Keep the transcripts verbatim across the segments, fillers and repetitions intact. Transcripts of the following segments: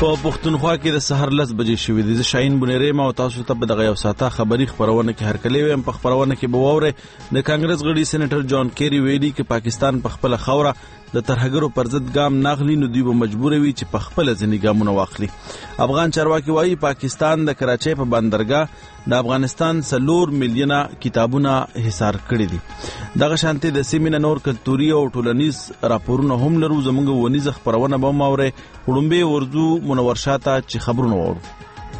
په پښتونخوا کې د سحر لس بجې شوې دي. زه شاهین بنيري ما او تاسو ته په دغه یو ساعته خبري خبرونه کې هرکلی ویم. په خبرونه کې به واورئ د کانګرس غړي سېنیټر جان کیری ویلي چې پاکستان په خپل خوره د ترهګرو پر ضد ګام ناغلی نو دوی به مجبور وي چې په خپل ځینې ګامونه واخلي. افغان چارواکي وایي پاکستان د کراچۍ په بندرګاه د افغانستان څلور میلیونه کتابونه حصار کړي دي. دغه شانتي د سیمینه نور کلتوري او ټولنیز راپورونه هم لرو. زموږ ونیزه خبرونه به ماوري وړومبه ورزو منور شاته چې خبرونه وورو.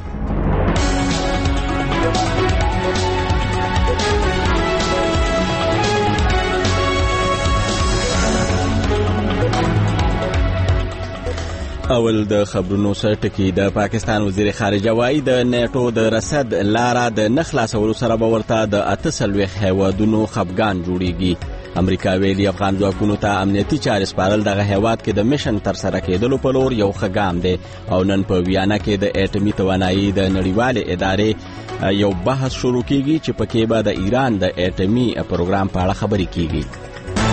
اول د خبرونو سره ټکی د پاکستان وزیر خارجه وایي د نیټو د رسد لاره د نخلاصولو سره به ورته د اته څلوېښت هیوادونو خپګان جوړیږي. امریکا ویلي افغان ځواکونو ته امنیتي چارې سپارل دغه هیواد کې د میشن ترسره کېدلو په لور یو ښه ګام دی او نن په ویانا کې د اټومي توانایي د نړیوالې ادارې یو بحث شروع کیږي چې پکې به د ایران د اټومي پروګرام په اړه خبرې کیږي.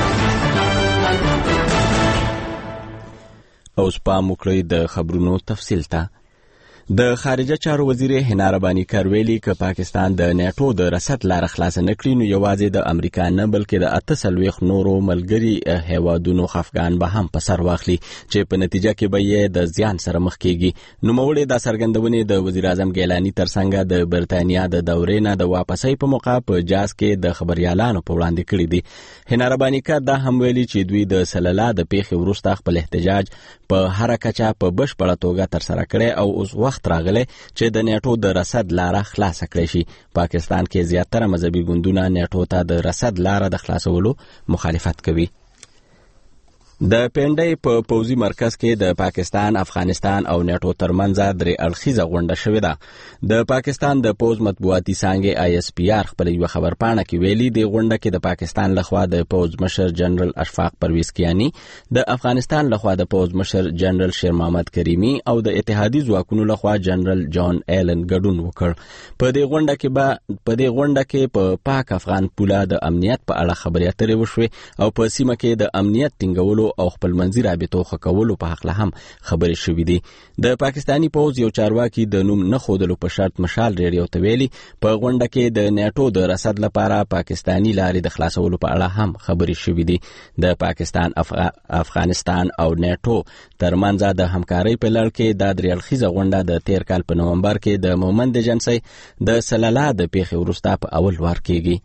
اوس پام وکړئ د خبرونو تفصیل ته. د خارجه چارو وزیر حنا رباني کارویلی که پاکستان د نیټو د رسد لار خلاص نکړي نو یوازې د امریکا نه بلکې د اته څلوېښت نورو ملګري هیوادونو خفګان به هم په سر واخلي چې په نتیجه کې به یې د زیان سره مخ کیږي. نوموړي دا څرګندونې د وزیر اعظم ګیلاني ترڅنګ د برتانیا د دورې نه د واپسۍ په موقع په جاز کې د خبريالانو په وړاندې کړي دي. حنا رباني کا دا هم ویلي چې دوی د سللا د پیښې وروسته خپل احتجاج په هر کچا په بشپړه توګه ترسره کړي او اوس وخت راغلی چې د نیټو د رسد لاره خلاصه کړی شي. پاکستان کې زیاتره مذهبي ګوندونه نیټو ته د رسد لاره د خلاصولو مخالفت کوي. د پینډۍ په پوزي مرکز کې د پاکستان، افغانستان او نیټو ترمنځ درې اړخیزه غونډه شوې ده. د پاکستان د پوز مطبوعاتي څانګې آی اس پی آر خپل یو خبرپاڼه کې ویلي د غونډه کې د پاکستان لخوا د پوز مشر جنرال اشفاق پرویز کیانی، د افغانستان لخوا د پوز مشر جنرال شیر محمد کریمی او د اتحادی ځواکونو لخوا جنرال جان ایلن ګډون وکړ. په دې غونډه کې به په دې غونډه کې په پاک افغان پوله د امنیت په اړه خبرې اترې وشوې او په سیمه کې د امنیت ټینګولو او خپل منځي رابطو ښه کولو په حق له هم خبرې شوې دي. د پاکستانی پوز یو چارواکي د نوم نه ښودلو په شرط مشال ریډیو ته ویلي په غونډه کې د نیټو د رسد لپاره پاکستانی لارې د خلاصولو په اړه هم خبرې شوې دي. د پاکستان، افغ... افغانستان او نیټو ترمنځ د همکارۍ په لړ کې د درې اړخیزه غونډه د تیر کال په نومبر کې د مومند ایجنسۍ د سللا د پیښې وروسته په اول وار کېږي.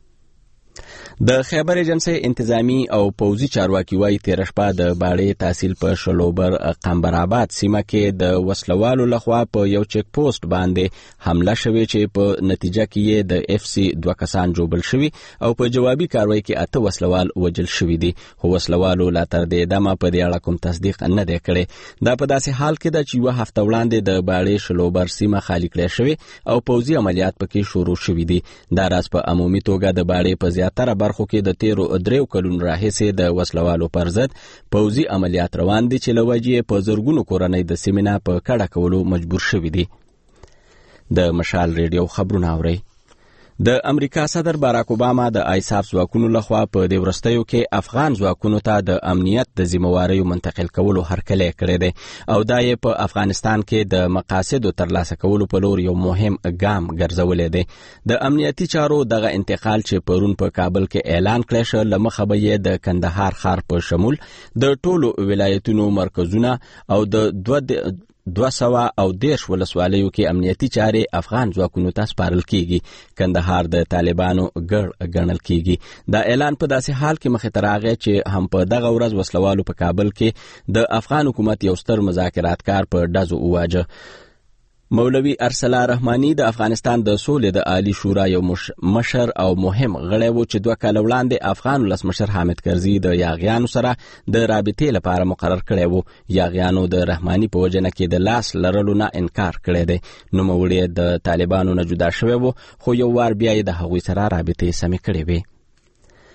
د خیبر ایجنسۍ انتظامی او پوزي چارواکي وایي تیر شپه د باړې تحصیل په شلوبر قمبرآباد سیمه کې د وسلوالو لخوا په یو چک پوسټ باندې حمله شوې چې په نتیجه کې یې د اف سی دوه کسان جوړل شوي او په جوابي کاروایی کې اته وسلوال وجل شوي دي. خو وسلوالو لا تر دې دمه په دې اړه کوم تصدیق نه دی کړی. دا په داسې حال کې ده چې یوه هفته وړاندې د باړې شلوبر سیمه خالي کړې شوې او پوزي عملیات پکې شروع شوي دي. دا راز په عمومي توګه د باړې په زیاتره برخو کې د تیرو دریو کلونو راهیسې د وسلوالو پر ضد پوځي عملیات روان دي چې له وجې په زرګونو کورنۍ د سیمې نه په کډه کولو مجبور شوي دي. د مشال ریډیو خبرونه اورئ. د امریکا صدر باراک اوباما د آیساف ځواکونو لخوا په دې وروستیو کې افغان ځواکونو ته د امنیت د ذمہواریو منتقل کولو هرکلی کړی دی او دا یې په افغانستان کې د مقاصدو ترلاسه کولو په لور یو مهم ګام ګرځولی دی. د امنیتي چارو دغه انتقال چې پرون په کابل کې اعلان کړی شو له مخه به یې د کندهار ښار په شمول د ټولو ولایتونو مرکزونه او د دوه دوه سوه او دېرش ولسوالیو کې امنیتي چارې افغان ځواکونو ته سپارل کیږي. کندهار د طالبانو ګړ ګڼل کیږي. دا اعلان په داسې حال کې مخې ته راغی چې هم په دغه ورځ وسلوالو په کابل کې د افغان حکومت یو ستر مذاکراتکار په ډزو وواجه. مولوي ارسلا رحماني د افغانستان د سولې د عالی شورا یو مشر او مهم غړی و چې دوه کاله وړاندې افغان ولسمشر حامد کرزي د یاغیانو سره د رابطې لپاره مقرر کړی و. یاغیانو د رحماني په وجنه کې د لاس لرلو نه انکار کړی دی. نوموړی د طالبانو نه جدا شوی و خو یو وار بیا یې د هغوی سره رابطې سمې کړې وې.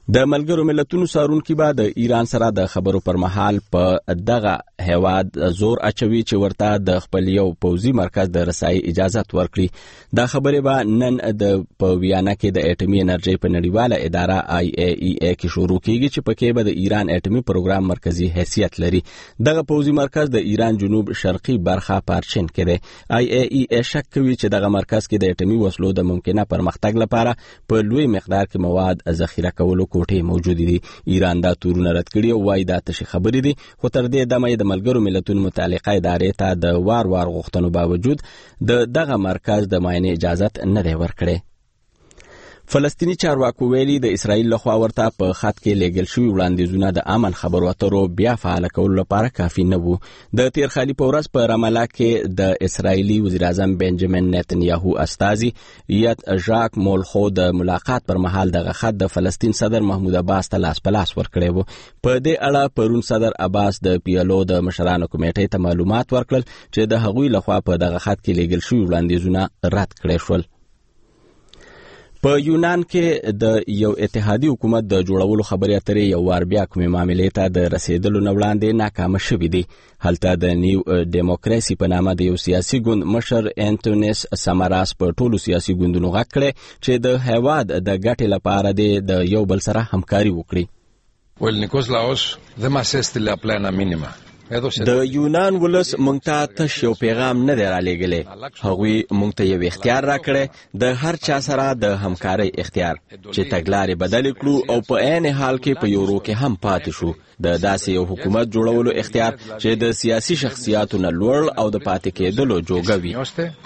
د ملګرو ملتونو سارونکي به د ایران سره د خبرو پر مهال په دغه هیواد زور اچوي چې ورته د خپل یو پوځي مرکز د رسایي اجازت ورکړي. دا خبرې به نن د په ویانا کې د اټومي انرژي په نړیواله اداره آی ای ای ای کې شروع کیږي چې پکې به د ایران اټومي پروګرام مرکزی حیثیت لري. دغه پوځي مرکز د ایران جنوب شرقي برخه پارچین کې دی. آی ای ای ای شک کوي چې دغه مرکز کې د اټومي وسلو د ممکنه پرمختګ لپاره په لوی مقدار کې مواد ذخیره کولو کوټې موجود دي. ایران دا تورونه رد کړي او وايي دا تشي خبرې دي، خو تر دې دمه د ملګرو ملتونو متعلقه ادارې ته د وار وار غوښتنو باوجود د دغه مرکز د معاینې اجازت نه دی ورکړی. فلسطینی چارواکو ویلي د اسرائیل لخوا ورته په خط کې لیږل شوي وړاندیزونه د امن خبرو اترو بیا فعال کولو لپاره کافي نه وو. د تیر خالي په ورځ په رام الله کې د اسرائیلي وزیر اعظم بنجامین نتنیاهو استازي یت ژاک مولخو د ملاقات پر مهال دغه خط د فلسطین صدر محمود عباس ته لاس په لاس ورکړی وو. په دې اړه پرون صدر عباس د پیلو د مشرانو کمیټې ته معلومات ورکړل چې د هغوی لخوا په دغه خط کې لیږل شوي وړاندیزونه رد کړي شول. په یونان کې د یو اتحادي حکومت د جوړولو خبرې اترې یو وار بیا کومې معاملې ته د رسیدلو نه وړاندې ناکامه شوې دي. هلته د نیو ډیموکراسي په نامه د یو سیاسي ګوند مشر انټونیس ساماراس په ټولو سیاسي ګوندونو غږ کړی چې د هیواد د ګټې لپاره د یو بل سره همکاري وکړي. Ο ελληνικός λαός δεν μας έστειλε απλά ένα μήνυμα. د یونان ولس مونږ ته تش یو پیغام نه دی رالیږلی، هغوی مونږ ته یو اختیار راکړی، د هر چا سره د همکارۍ اختیار چې تګلارې بدلې کړو او په عین حال کې په یورو کې هم پاتې شو. د داسې یو حکومت جوړولو اختیار چې د سیاسي شخصیاتو نه لوړ او د پاتې کېدلو جوګه وي.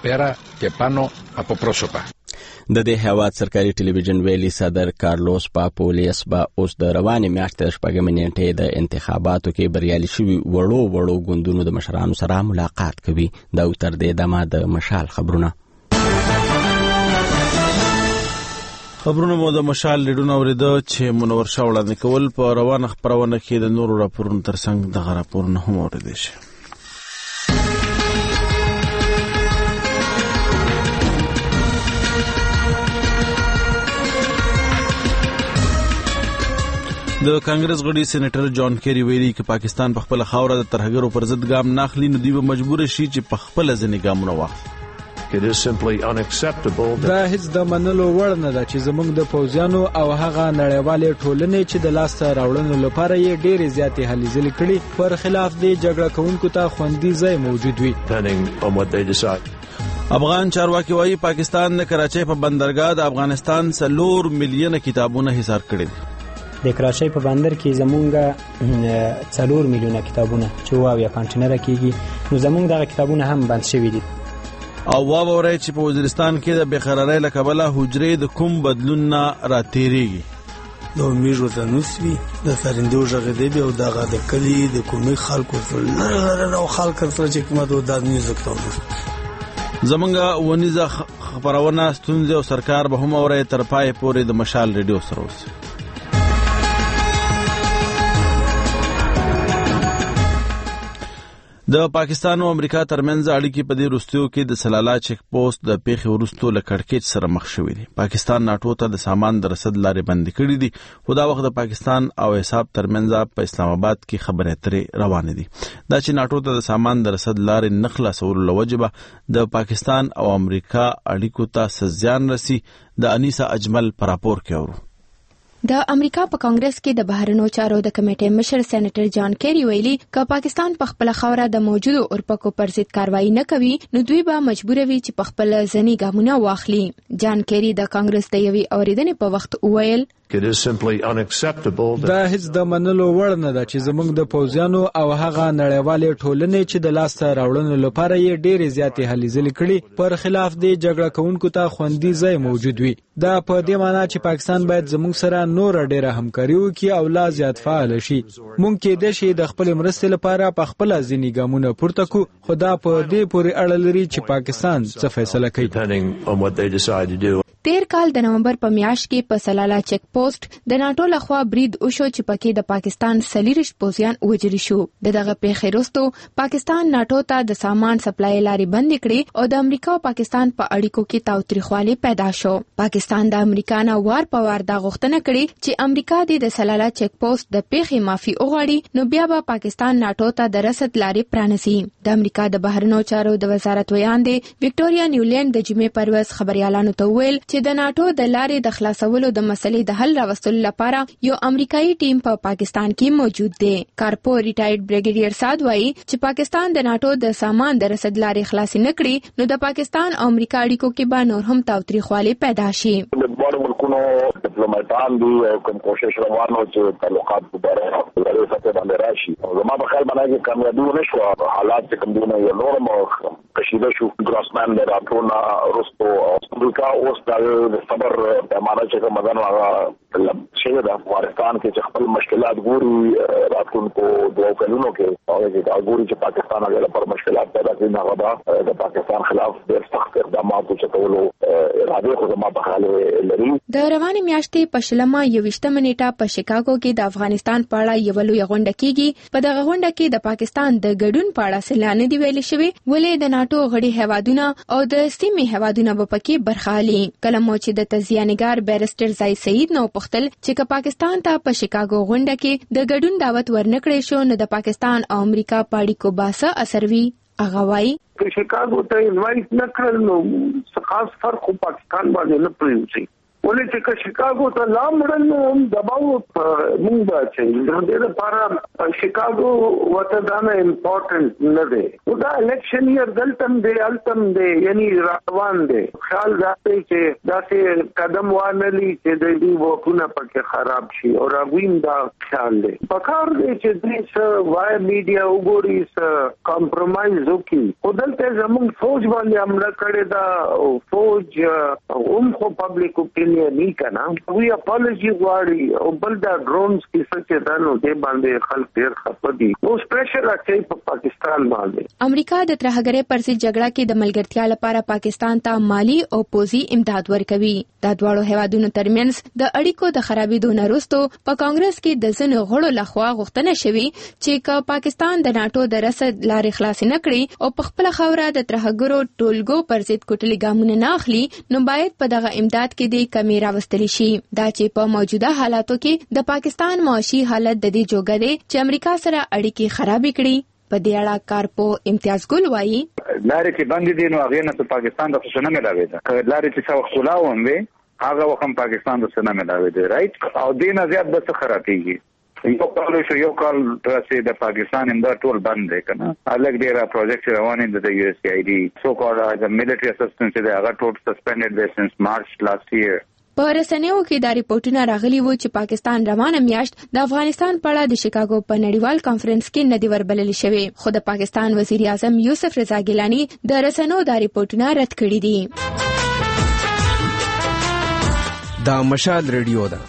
د دې هیواد سرکاري ټلویزیون ویلي صدر کارلوس پاپولیس با اوس د روانې میاشتې د شپږمې نیټې د انتخاباتو کې بریالي شوي وړو وړو ګوندونو د مشرانو سره ملاقات کوي. دا تر دې دمه د مشال خبرونه. خبرونه مو د مشال لیدونه اوریده چې منور شاه وړاندې کول. په روانه خبرونه کې د نورو راپورونو ترڅنګ دغه راپورونه هم اوریدل شي. د کانګرس غړي سېنیټر جان کیری ویلي چې پاکستان په خپل خاوره د ترهګرو پر ضد ګام نه اخلي، نو دوی به مجبور شي چې په خپل ځینې ګامونه واخلي. دا هیڅ د منلو وړ نه ده چې زموږ د پوځیانو او هغه نړیوالې ټولنې چې د لاسته راوړنو لپاره یې ډېرې زیاتې هلې ځلې کړي پر خلاف د جګړه کوونکو ته خوندي ځای موجود وي. افغان چارواکي وايي پاکستان د کراچۍ په بندرګاه د افغانستان څلور میلیونه کتابونه حصار کړي دي. د کراچۍ په بندر کې زمونږ څلور میلیونه کتابونه چې واویا کانټینر کېږي، نو زمونږ دغه کتابونه هم بند شوي دي. او واورئ چې په وزیرستان کې د بېقرارۍ له کبله حجرې د کوم بدلون نه راتېرېږي. د امید ورته نوسوي د سرندو غږېدې بیا او دغه د کلي د کومې خلکو سره لرې لرې او خلک سره چې کومه د دا میوزیک ته زمونږ ونیزه خپرونه ستونزې او سرکار به هم اورئ. تر پای پورې د مشال ریډیو سره اوسئ. د پاکستان او امریکا ترمنځ اړیکې په دې وروستیو کې د سلالا چیک پوسټ د پیښې وروسته له کړکېچ سره مخ شوې دي. پاکستان ناټو ته د سامان د رسد لارې بندې کړې دي، خو دا وخت د پاکستان او حساب ترمنځ په اسلام آباد کې خبرې اترې روانې دي. دا چې ناټو ته د سامان د رسد لارې نه خلاصولو له وجې به د پاکستان او امریکا اړیکو ته څه زیان رسي، د انیسا اجمل په راپور کې اورو. د امریکا په کانګرس کې د بهرنیو چارو د کمیټې مشر سېنیټر جان کیری ویلي چې پاکستان په خپل خاوره د موجودو اورپکو پر ضد کاروایی نه کوي، نو دوی به مجبور وي چې په خپل ځنی ګامونه واخلي. جان کیری د کانګرس د یوې اوریدنې په وخت وویل دا هیڅ د منلو وړ نه ده چې زموږ د پوځیانو او هغه نړیوالې ټولنې چې د لاسته راوړنو لپاره یې ډېرې زیاتې هلې ځلې کړي پر خلاف د جګړه کوونکو ته خوندي ځای موجود وي. دا په دې معنی چې پاکستان باید زموږ سره نور ډېره همکاري وکړي او لا زیات فعال شي. مونږ کېدای شي د خپل مرستې لپاره په خپل ځینې ګامونه پورته کړو، خو دا په دې پورې اړه لري چې پاکستان څه فیصله کوي. تیر کال د نومبر په میاشت کې په سلالا چیک پوسټ د ناتو لخوا برید وشو چې پکې د پاکستان سلیریش پوزیان وجل شو. دغه پیښې وروسته پاکستان ناتو ته د سامان سپلای لارې بند کړې او د امریکا او پاکستان په اړیکو کې تاوتریخوالی پیدا شو. پاکستان د امریکا نه وار په وار دا غوښتنه کړې چې امریکا د سلالا چیک پوسټ د پیښې معافي وغواړي، نو بیا به پاکستان ناتو ته د رسد لارې پرانیسي. د امریکا د بهرنیو چارو د وزارت ویاند وکټوریا نیولینډ د جمعې پر ورځ خبريالانو ته ویل چې د ناتو د لارې د خلاصولو د مسلې د حل راوستلو لپاره یو امریکایي ټیم په پاکستان کې موجود دی. کارپو ریټایرډ بریګیډیر سعد وایي چې پاکستان د ناتو د سامان د رسد لارې خلاص نه کړي، نو د پاکستان او امریکا اړیکو کې به نور هم تاوتریخوالی پیدا شي. د دوه ملکونو ډیپلوماټان دي او کوم کوشش روانو چې تعلقات دوباره لري څه باندې راشي. زما په خیال باندې کامیابی ونشو، حالات چې کوم دونه یو نورم کشیده شو. ګراسمان د راټونه رستو امریکا اوس د صبر پیمانه چې کوم مدن هغه شي د افغانستان کې چې خپل مشکلات ګوري راتلونکو دوه کلونو کې او چې ګوري چې پاکستان هغه پر مشکلات پیدا کوي، نه غواړي د پاکستان خلاف ډېر سخت اقدامات چتولو اراده خو زما په خیال لري. د روانې میاشتې په شلمه یوویشتمه نیټه په شیکاګو کې د افغانستان په اړه یو لوی غونډه کیږي. په دغه غونډه کې د پاکستان د ګډون په اړه سلانه دی ویل شوی، ولې د ناتو غړي هیوادونه او د سیمې هیوادونه په پکې برخه اخلي. کله مو چې د تزیانګار بیرسټر زای سعید نو پختل چې که پاکستان ته په شیکاګو غونډه کې د ګډون دعوت ورنکړې شو، نو د پاکستان او امریکا په اړیکو باسه اثر وی. هغه وایي چې شیکاګو ته انوایټ نه کړل نو څه خاص فرق پاکستان باندې نه پریوځي. ولې چې شیکاګو ته لامړل نو هم دباو موږ به چې د لپاره شیکاګو وته دا نه امپورټنت نه دی. او دا الیکشن یې دلتم دی التم دی یعنی روان دی. خیال راځي چې داسې قدم وانهلی چې د دې وکونه پکې خراب شي او راوین دا خیال دی. پکار دی چې دې څه وای میډیا وګوري څه کمپرمایز وکړي. او دلته زموږ فوج باندې حمله کړې ده. فوج هم خو پبلک اوپینین نه کنا وی اپالوجي غواړي او بل دا ډرونز کې څه چې دانو دې باندې خلک ډېر خپه دي. اوس پریشر راځي په پاکستان باندې. امریکا د ترهګرۍ پر ضد جګړه کې د ملګرتیا لپاره پاکستان ته مالی او پوځي امداد ورکوي. دا دواړو هیوادونو ترمنځ د اړیکو د خرابېدو نه وروسته په کانګرس کې د ځینو غړو لخوا غوښتنه شوې چې که پاکستان د ناتو د رسد لارې خلاص نه کړي او په خپل خوره د ترهګرو ټولګو پر ضد کوټلي ګامونه نه اخلي، نو باید په دغه امداد کې د کمی راوستل شي. دا چې په موجوده حالاتو کې د پاکستان معاشي حالت د دې جوګه دی چې امریکا سره اړیکې خراب کړي. په دې اړه کارپو امتیاز ګل وایي لارې چې باندې دي نو هغه نه پاکستان د څه نه ملاوي ده. لارې چې څو خلاوم وي هغه وخت پاکستان د څه نه ملاوي دي رائټ او دینه زیات به څه خرابېږي. یو کال شو یو کال ترڅ د پاکستان امداد ټول بند دی کنه. الګ ډیر پروجیکټ روان دي د یو اس ای ډي سو کال د ملټری اسسټنس دی هغه ټول سسپندډ دی سنس مارچ لاست ایئر. په رسنیو کې دا ریپورتونه راغلي وو چې پاکستان روانه میاشت د افغانستان په اړه د شیکاګو په نړیوال کانفرنس کې ندی وربلل شوی، خو د پاکستان وزیر اعظم یوسف رضا ګیلانی د رسنیو دا ریپورتونه رد کړي دي. دا مشال ریډیو ده.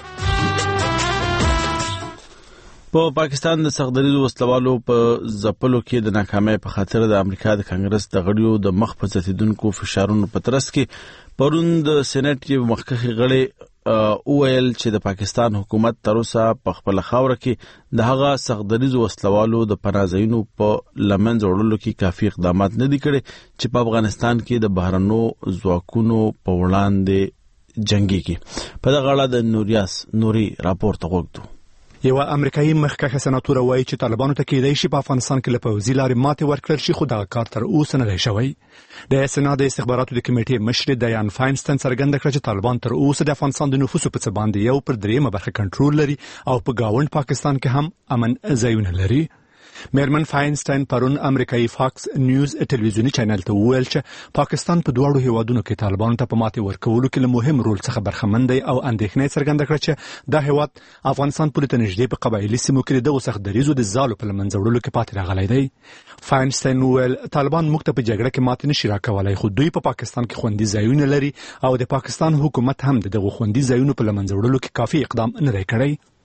په پاکستان د سغدریزو وسلوالو په ځپلو کې د ناکامۍ په خاطر د امریکا د کانګرس د غړیو د مخ په زیاتیدونکو فشارونو په ترڅ کې پرون د سېنات یو مخکخي غړي اویل چې د پاکستان حکومت تر اوسه په خپل خاور کې د هغه سغدریزو وسلوالو د پناهځایونو په لمن جوړولو کې کافي اقدامات نه دي کړي چې په افغانستان کې د بهرنو ځواکونو په وړاندې جنگي کې. په دغه اړه د نوریاس نوري راپور ته وګورئ. یو امریکایي مخکښ سناتور وایي چې طالبانو ته کېدای شي په افغانستان کې له پوځي لارې ماتې ورکړل شي، خو دا کار تر اوسه نه دی شوی. د سېنات د استخباراتو د کمیټې مشر ډایان فاینسټن څرګنده کړه چې طالبان تر اوسه د افغانستان د نفوسو په څه باندې یو پر دریمه برخه کنټرول لري او په گاوند پاکستان کې هم امن ځایونه لري. میرمن فاینسټاین پرون امریکایي فاکس نیوز ټلویزیونی چینل ته وویل چې پاکستان په دواړو هیوادونو کې طالبانو ته په ماتې ورکولو کې له مهم رول څخه برخمن دی او اندېښنه څرګنده کړه چې دا هیواد افغانستان پورې ته نږدې په قبایلي سیمو کې د سختدریزو د زالو په لمن ځوړلو کې پاتې راغلی دی. فاینسټاین وویل طالبان موږ ته په جګړه کې ماتې نشي راکولای، خو دوی په پاکستان کې خوندي ځایونه لري او د پاکستان حکومت هم دغه خوندي ځایونو په لمن ځوړلو کې کافي اقدام نه دی کړی.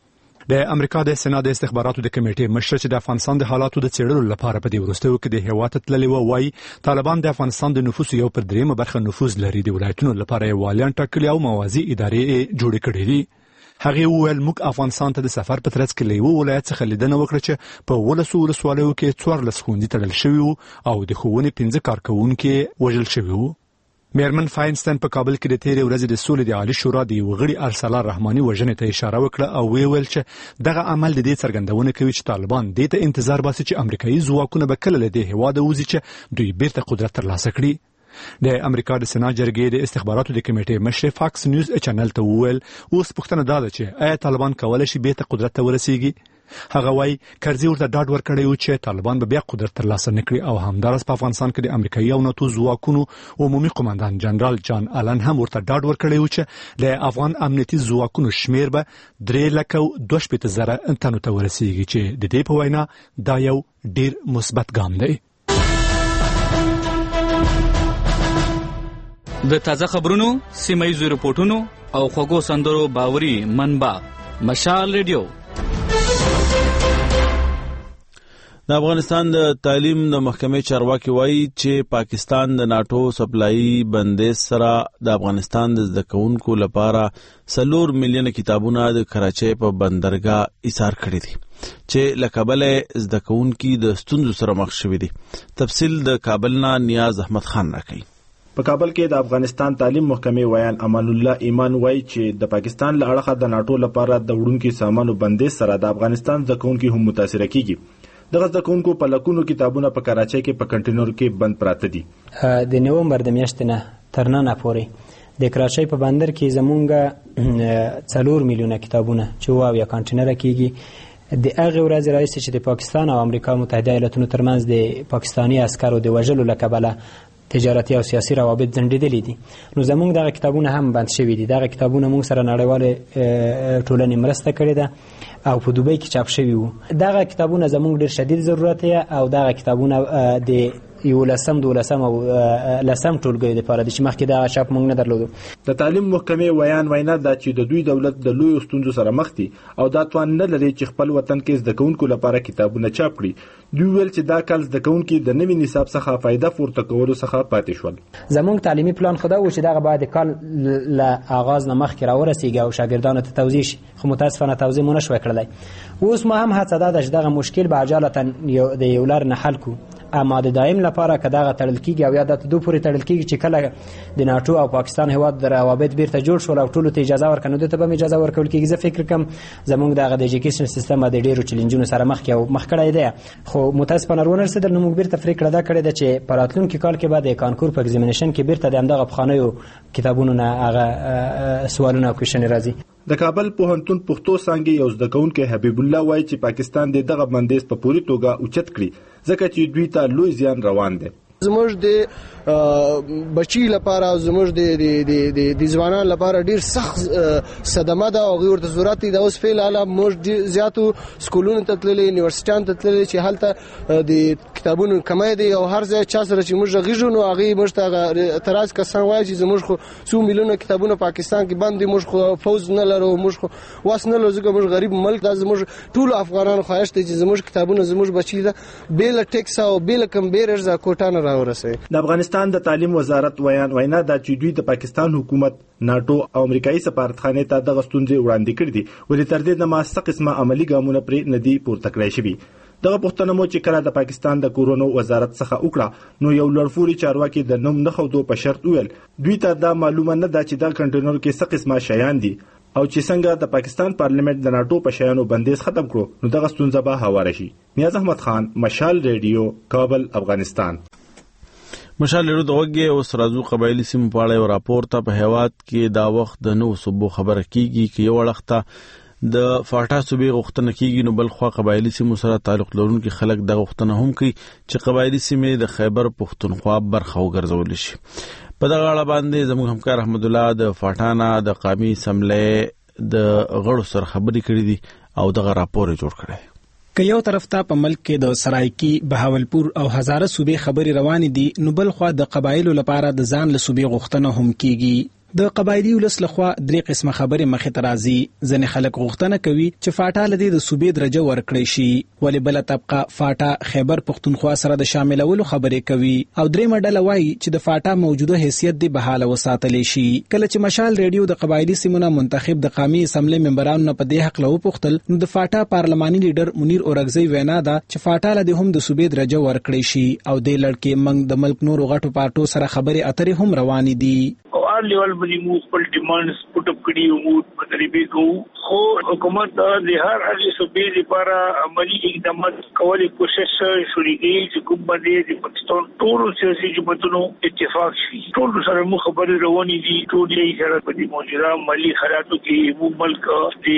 د امریکا د سنا د استخباراتو د کمیټې مشر چې د افغانستان د حالاتو د څېړلو لپاره په دې وروستیو کې د هیواد تللی و وایي طالبان د افغانستان د نفوس یو پر دریمه برخه نفوذ لري، د ولایتونو لپاره یې والیان ټاکلي او موازی ادارې جوړې کړې دي. هغه وویل موږ افغانستان ته د سفر په ترڅ کې له یو ولایت څخه لیدنه وکړه چې په ولسو ولسوالیو کې څوارلس ښوونځي تړل شوي وو او د ښوونې پنځه کارکوونکي وژل شوي وو. میرمن فاینستن په کابل کې د تیرې ورځې د سولې د عالی شورا د یو غړي ارسلا رحماني وژنې ته اشاره وکړه او ویل چې دغه عمل د دې څرګندونه کوي چې طالبان دې ته انتظار باسي چې امریکایي ځواکونه به کله له دې هېواده وځي چې دوی بیرته قدرت ترلاسه کړي. د امریکا د سنا جرګې د استخباراتو د کمیټې مشر فاکس نیوز چینل ته وویل اوس پوښتنه دا ده چې آیا طالبان کولی شي بیرته قدرت ته ورسیږي. هغه وایي کرزي ورته ډاډ ورکړی و چې طالبان به بیا قدرت ترلاسه نه کړي او همداراز په افغانستان کې د امریکایي او ناتو ځواکونو عمومي قماندان جنرال جان آلن هم ورته ډاډ ورکړی و چې د افغان امنیتي ځواکونو شمیر به درې لکه او دوه شپېته زره تنو ته ورسیږي چې د دې په وینا دا یو ډیر مثبت ګام دی. د تازه خبرونو، سیمه ییزو رپورټونو او خوږو سندرو باوري منبع مشال ریډیو. د افغانستان د تعلیم د محکمې چارواکي وایي چې پاکستان د ناټو سپلایي بندیز سره د افغانستان د زده کوونکو لپاره څلور میلیونه کتابونه د کراچۍ په بندرګاه ایثار کړي دي چې له کابله زده کوونکي د ستونزو سره مخ شوي دي. تفصیل د کابل نه نیاز احمد خان راکوي. په کابل کې د افغانستان تعلیم محکمې ویان امان الله ایمان وایي چې د پاکستان له اړخه د ناټو لپاره د وړونکو سامانو بندیز سره د افغانستان زده کوونکي هم متاثر کیږي. دغه زده کوونکو په لکونو کتابونه په کراچۍ کې په کنټینر کې بند پراته دي. د نومبر د میاشتې نه تر نن پورې د کراچۍ په بندر کې زمونږ څلور میلیونه کتابونه چې واو یا کنټینر کېږي د هغه ورځ راځي چې د پاکستان او امریکا متحده ایالاتونو ترمنځ د پاکستانی عسکرو د وژلو له کبله تجارتي او سیاسي روابط ځنډېدلي دي. نو زموږ دغه کتابونه هم بند شوي دي. دغه کتابونه موږ سره نړیوالې ټولنې مرسته کړې ده او په دوبۍ کې چاپ شوي وو. دغه کتابونه زموږ ډېر شدید ضرورت یې او دغه کتابونه د یولسم دولسم او لسم ټولګیو لپاره د چې مخکې دغه چاپ موږ نه درلودو. د تعلیم محکمې ویان وینا دا چې د دوی دولت د لویو ستونزو سره مخ دي او دا توان نه لري چې خپل وطن کې زده کوونکو لپاره کتابونه چاپ کړي. دوی ویل چې دا کال زده کوونکي د نوي نصاب څخه فایده پورته کولو څخه پاتې شول. زموږ تعلیمي پلان خو دا و چې دغه باید کال له آغاز نه مخکې راورسیږي او شاګردانو ته توضیح شي، خو متاسفانه توضیح مو نشوی کړلی. اوس ما هم هڅه دا ده چې دغه مشکل به عجالتا د یو لار نه حل کړو، اما د دایم لپاره که دغه تړل کېږي او یا د دو پورې تړل کېږي چې کله د ناټو او پاکستان هېواد د روابط بیرته جوړ شول او ټولو ته اجازه ورکړه نو دوی ته به هم اجازه ورکول کېږي. زه فکر کوم زموږ دغه د ایجوکیشن سیستم د ډېرو چیلنجونو سره مخ کې او مخ کړی دی، خو متاسفانه ونه رسېدل. نو موږ بیرته پرېکړه دا کړې ده چې په راتلونکي کال کې به د کانکور په ایگزامینیشن کې بیرته د همدغه پخوانیو کتابونو نه هغه سوالونه او کوېشنې راځي. د کابل پوهنتون پښتو څانګې یو زده کوونکی حبیب الله وایي چې پاکستان د دغه بندیز په پوری توګه اوچت کړي ځکه چې دوی ته لوی زیان روان دی. زموږ د بچی لپاره زموږ د د د ځوانانو لپاره ډیر سخت صدمه ده او غیر ضرورت دی. اوس فعل اعلی موږ زیاتو سکولونو ته تللي، یونیورسيټان ته تللي چې هلته د کتابونو کمای دي او هر ځای چا سره چې موږ غیږو نو هغه موږ ته اعتراض کسان وایي چې زموږ خو څو میلیونه کتابونه پاکستان کې باندې موږ خو فوز نه لرو، موږ خو واس نه لرو، ځکه موږ غریب ملک ده. زموږ ټول افغانانو خواهش دی چې زموږ کتابونه زموږ بچی ده بیل ټیکس او بیل کمبیرز کوټانه راورسي. د افغانستان د تعلیم وزارت ویان وینا دا چې دوی د پاکستان حکومت، ناټو او امریکایي سفارتخانې ته دغه ستونزې وړاندې کړې دي، ولې تر دې دمه څه قسمه عملي ګامونه پرې نه دي پورته کړی شوي. دغه پوښتنه مو چې کله د پاکستان د کورونو وزارت څخه وکړه نو یو لړفوري چارواکي د نوم نه خودو په شرط ویل دوی ته دا معلومه نه ده چې دا کنټینر کې څه قسمه شیان دي او چې څنګه د پاکستان پارلیمنت د ناټو په شیانو بندیز ختم کړو نو دغه ستونزه به هواره شي. نیاز احمد خان، مشال ریډیو، کابل، افغانستان. مشال ریډیو د وګي او سرازو قبایلی سیمو په اړه راپور ته په هیواد کې دا وخت د نو صوبو خبره کیږي چې یو وخت د فاټا صوبې غوښتنه کیږي نو بل خو قبایلی سیمو سره تعلق لرونکي خلک د غوښتنه هم کوي چې قبایلی سیمې د خیبر پښتونخوا برخه وګرځول شي. په دغه اړه باندې زموږ همکار احمد الله د فاټانا د قومي اسمبلی د غړو سره خبرې کړې دي او دغه راپور جوړ کړی. که یو طرف ته په ملک کې د سرایکی، بهاولپور او هزاره صوبې خبرې روانې دي نو بل خو د قبایلو لپاره د ځان له صوبې غوښتنه هم کیږي. د قبایلی ولس لخوا درې قسمه خبرې مخې ته راځي. ځینې خلک غوښتنه کوي چې فاټا لدی د صوبې درجه ورکړي شي، ولې بل طبقه فاټا خیبر پختونخوا سره د شاملولو خبرې کوي او درېمه ډله وایي چې د فاټا موجوده حیثیت دی بحاله وساتلی شي. کله چې مشال ریډیو د قبایلی سیمونو منتخب د قومي اسمبلی ممبرانو نه په دې حق لو پختل، نو د فاټا پارلماني لیډر منیر اورګزی وینا ده چې فاټا لدی هم د صوبې درجه ورکړي شي او د لړکې منګ د ملک نورو غټو پارټو سره خبرې اترې هم روانې دي. هر لیول باندې مو خپل ډیمانډز پټ اپ کړي او مو مطلبي کوو، خو حکومت د هر هر صوبې لپاره عملی اقدامات کولای کوشش شروع کړي چې کوم باندې د پاکستان ټول سیاسي جماعتونو اتفاق شي. ټول سره مو خبرې روانې دي، ټول یې سره په دې موجوده مالی حالاتو کې مو ملک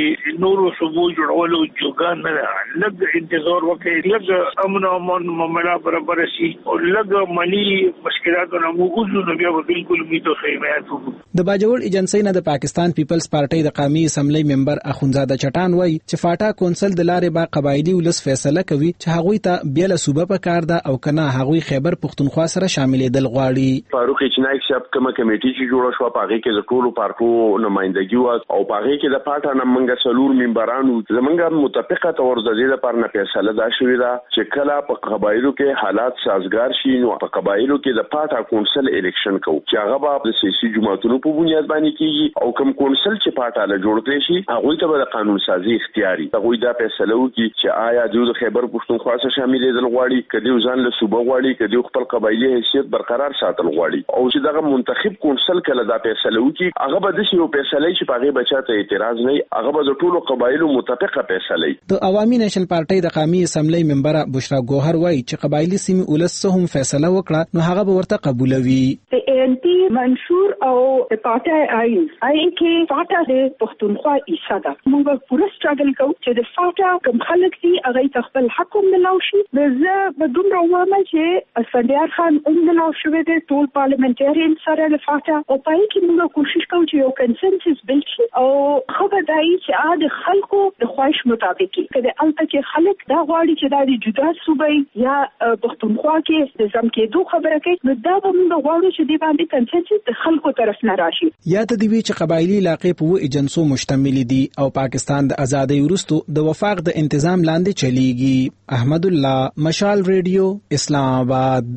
د نورو صوبو جوړولو جوګان نه لږ انتظار وکړي، لږ امن او امان معاملې برابر شي او لږ مالی مشکلاتو نه مو وځو، بیا به بالکل میته خیمه. د باجوړ ایجنسی نه د پاکستان پیپلز پارټي د قومي اسمبلی ممبر اخونزاده چټان وایي چې فاټا کونسل د لارې با قبایلی ولس فیصله کوي چې هغوی ته بیل صوبه پکار ده او کنه هغوی خیبر پختونخوا سره شاملېدل غواړي. فاروق چنایک صاحب کومه کمیټي چې جوړه شو پاغه کې د ټولو پارټو نمائندګي و او پاغه کې د فاټا نمنګ سلور ممبرانو زمونږه متفقه تور د دې لپاره نه فیصله دا شوې ده چې کله په قبایلو کې حالات سازگار شي نو په قبایلو کې د فاټا کونسل الیکشن کوي چې هغه به د سیاسي جماعتونو په بنیاد باندې کیږي او کوم کونسل چې پټاله جوړ کړي شي هغه ته به د قانون سازي اختیاري هغه دا فیصله وکړي چې آیا د خیبر پښتونخوا سره شاملې دل غواړي کدی ځان له صوبه غواړي کدی خپل قبایلی حیثیت برقرار ساتل غواړي او چې دغه منتخب کونسل کله دا فیصله وکړي هغه به د یو فیصله چې په هغه بچاته اعتراض نه هغه به د ټولو قبایلو متفقه فیصله. د عوامي نېشنل پارټي د قومي اسمبلی ممبر بشرا ګوهر وایي چې قبایلی سیمې ولس هم فیصله وکړه نو هغه به ورته قبولوي. د اے ان پی منشور او د پارټي آئین آئین کې فاټا د پښتونخوا حصہ ده. موږ پوره سټراګل کوو چې د فاټا کوم خلک دي هغه خپل حق هم ملو شي. زه به دومره وایم چې اسفندیار خان هم ملو شوی دی ټول پارلیمنټریان سره د فاټا او پای کې موږ کوشش کوو چې یو کنسنسس بل شي او خبر دای چې د خلکو د خواهش مطابق کړي البته چې خلک دا غواړي چې د جدا صوبې یا پښتونخوا کې د ځم کې دوه خبره کوي نو دا به موږ غواړو چې د باندې کنسنسس د خلکو طرف نه راشي. یا ته دی چې قبایلی علاقې په و ایجنسو مشتمل دي او پاکستان د ازادۍ وروسته د وفاق د انتظام لاندې چلیږي. احمد الله، مشال ریډیو، اسلام آباد.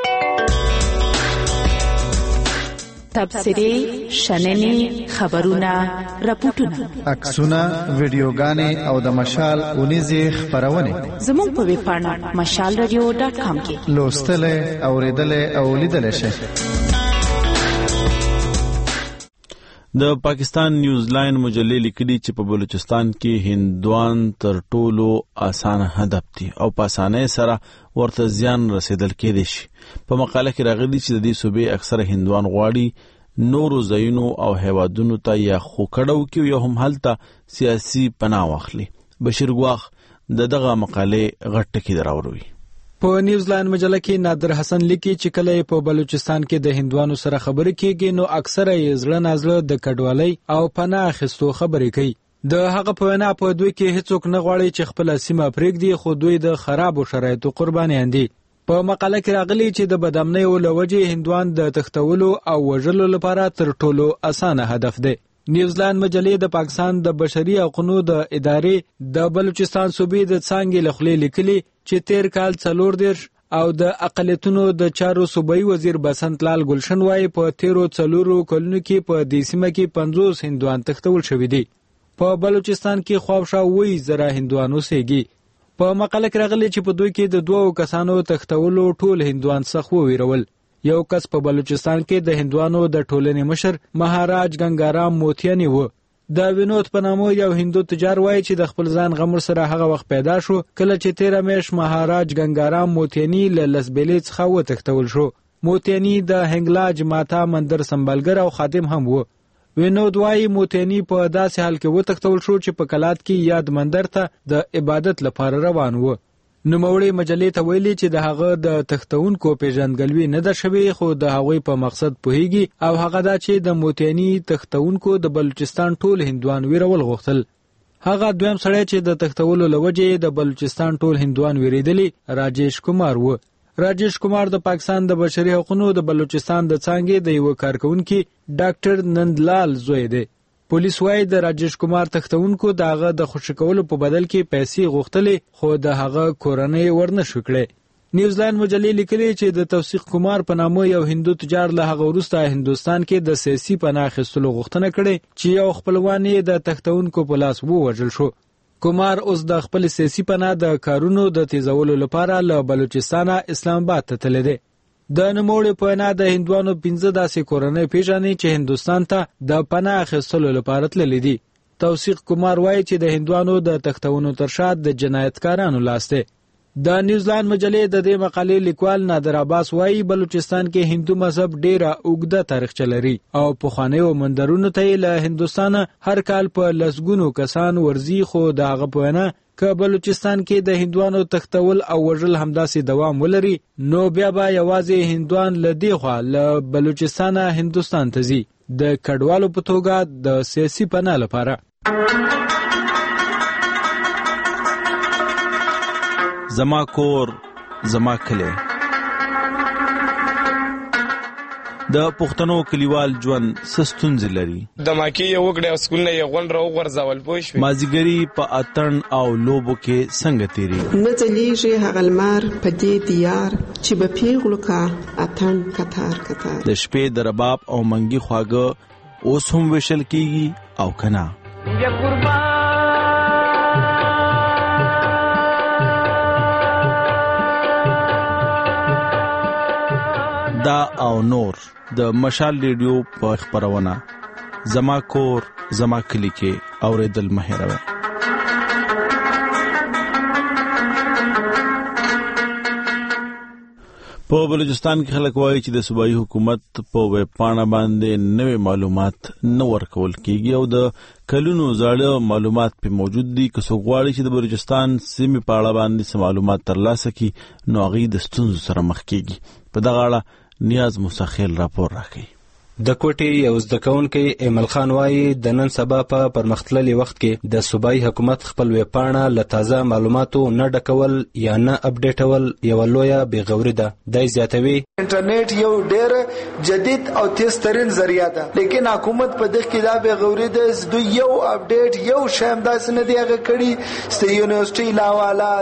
تبصرې، شننې، خبرونه، راپورټونه، عکسونه، ویډیوګانې او د مشال اونیزې خبرونه زموږ په ویب پاڼه مشال رادیو ډاټ کام کې لوستل او ریډل او لیدل شي. د پاکستان نیوز لاین مجلې لیکلي چې په بلوچستان کې هندوان تر ټولو اسانه هدف دي او په اسانۍ سره ورته زیان رسیدل کېدای شي. په مقاله کې راغلي چې د دې صوبې اکثره هندوان غواړي نورو ځایونو او هیوادونو ته یا خو کډو کې یا هم هلته سیاسي پناه واخلي. بشیر ګواخ د دغه مقالې غټ ټکی دراوروي. په نیوزیلند مجله کې نادر حسن لیکي چې کله په بلوچستان کې د هندوانو سره خبرې کېږي نو اکثره یې زړه نازله د کډوالۍ او پناه اخیستو خبرې کوي. د هغه په وینا په دوی کې هیڅوک نه غواړي چې خپل سیمه پرېږدي خو دوی د خرابو شرایطو قربانیان دي. په مقاله کې راغلي چې د بدامنۍ او لوجې هندوان د تختولو او وژلو لپاره تر ټولو اسانه هدف دی. نیوزیلند مجلې د پاکستان د بشري حقوقو د ادارې د بلوچستان صوبې د څانګې لخوا لیکلي چې تیر کال څلور دیرش او د اقلیتونو د چارو صوبایي وزیر بسنت لال ګلشن وايي په تیرو څلورو کلونو کې په دې سیمه کې پنځوس هندوان تختول شوي دي. په بلوچستان کې خواوشا وی زره هندوان اوسېږي. په مقاله کې راغلي چې په دوی کې د دوو کسانو تختولو ټول هندوان څخه وویرول. یو کس په بلوچستان کې د هندوانو د ټولنې مشر مهاراج ګنگارام موتیانی و. د وینود په نامه یو هندو تجار وایي چې د خپل ځان غمر سره هغه وخت پیدا شو کله چې تیره میاشت مهاراج ګنگارام موتیانی له لسبیلې څخه وتښتول شو. موتیانی د هنګلاج ماتا مندر سمبالګر او خادم هم و. وینود وایي موتیانی په داسې حال کې وتښتول شو چې په کلات کې یاد مندر ته د عبادت لپاره روان و. نوموړی مجلې ته ویلي چې د هغه د تختونکو پیژندګلوي نه ده شوې خو د هغوی په مقصد پوهیږي او هغه دا چې د موتیانی تختونکو د بلوچستان ټول هندوان ویرول غوښتل. هغه دویم سړی چې د تختولو لوجې د بلوچستان ټول هندوان ویریدلی راجیش کمار و. راجیش کمار د پاکستان د بشري حقوقو د بلوچستان د څانګې د یو کارکونکو ډاکټر نندلال زوی دی. پولیس وايي د راجیش کمار تختونکو دغه د خوشی کولو په بدل کې پیسې غوښتلې خو د هغه کورنۍ ورنه شو کړې. نیوزیلند مجلې لیکلي چې د توثیق کمار په نامه یو هندو تجار له هغه وروسته هندستان کې د سیاسي پناه اخیستلو غوښتنه کړې چې یو خپلوان یې د تختونکو په لاس ووژل شو. کمار اوس د خپل سیاسي پناه د کارونو د تیزولو لپاره له بلوچستان اسلام آباد ته تللی دی. د نوموړي په وینا د هندوانو پنځه داسې کورنۍ پیژني چې هندستان ته د پناه اخیستلو لپاره تللي دي. توثیق کمار وایي چې د هندوانو د تختونو تر شا د جنایتکارانو لاس دی. د نیوزیلند مجلې د دې مقالې لیکوال نادر عباس وایي بلوچستان کې هندو مذهب ډیره اوږده تاریخچه لري او پخوانیو مندرونو ته له هندستان هر کال په لسګونو کسان ورځي، خو د هغه په وینا که بلوچستان کې د هندوانو تختول او وژل همداسې دوام ولري نو بیا به یوازې هندوان له دې خوا له بلوچستان هندستان ته ځي د کډوالو په توګه د سیاسي پناه لپاره. زما کور زما کلی. د پښتنو کلیوال ژوند څه ستونزې لري؟ د ماکي یو وګړي او سکولونه یې غونډ راوغورځول پوه شوې. مازیګري په اتڼ او لوبو کې څنګه تېرېږي؟ نه ځلیږي هغه لمر په دې دیار چې به پیغلو کا اتڼ کتار کتار. د شپې د رباب او منګي خواږه اوس هم ویشل کېږي او که نه؟ یا قربان دا او نور د مشال ریډیو په خبرونه زما کور زما کلی کې اوریدل مه هېروئ. په بلوچستان کې خلک وایي چې د صوبایي حکومت په ویب پاڼه باندې نوې معلومات نه ورکول کیږي او د کلونو زاړه معلومات په موجود دي. که څوک غواړي چې د بلوچستان سیمې په اړه باندې څه معلومات ترلاسه کړي نو هغوی د ستونزو سره مخ کیږي. په دغه اړه نیاز مسخیل راپور راکوي. د کوټې یو زده کوونکی ایمل خان وایي د نن سبا په پرمختللي وخت کې د صوبایي حکومت خپل ویبپاڼه له تازه معلوماتو نه ډکول یا نه اپډیټول یوه لویه بېغوري ده. دی زیاتوي انټرنیټ یو ډېر جدید او تیز ترین ذریعه ده، لیکن حکومت په دغه کې دا بېغوري ده چې دوی یو اپډیټ یو شی هم داسې نه دی هغه کړي چې د یونیورسټۍ له حواله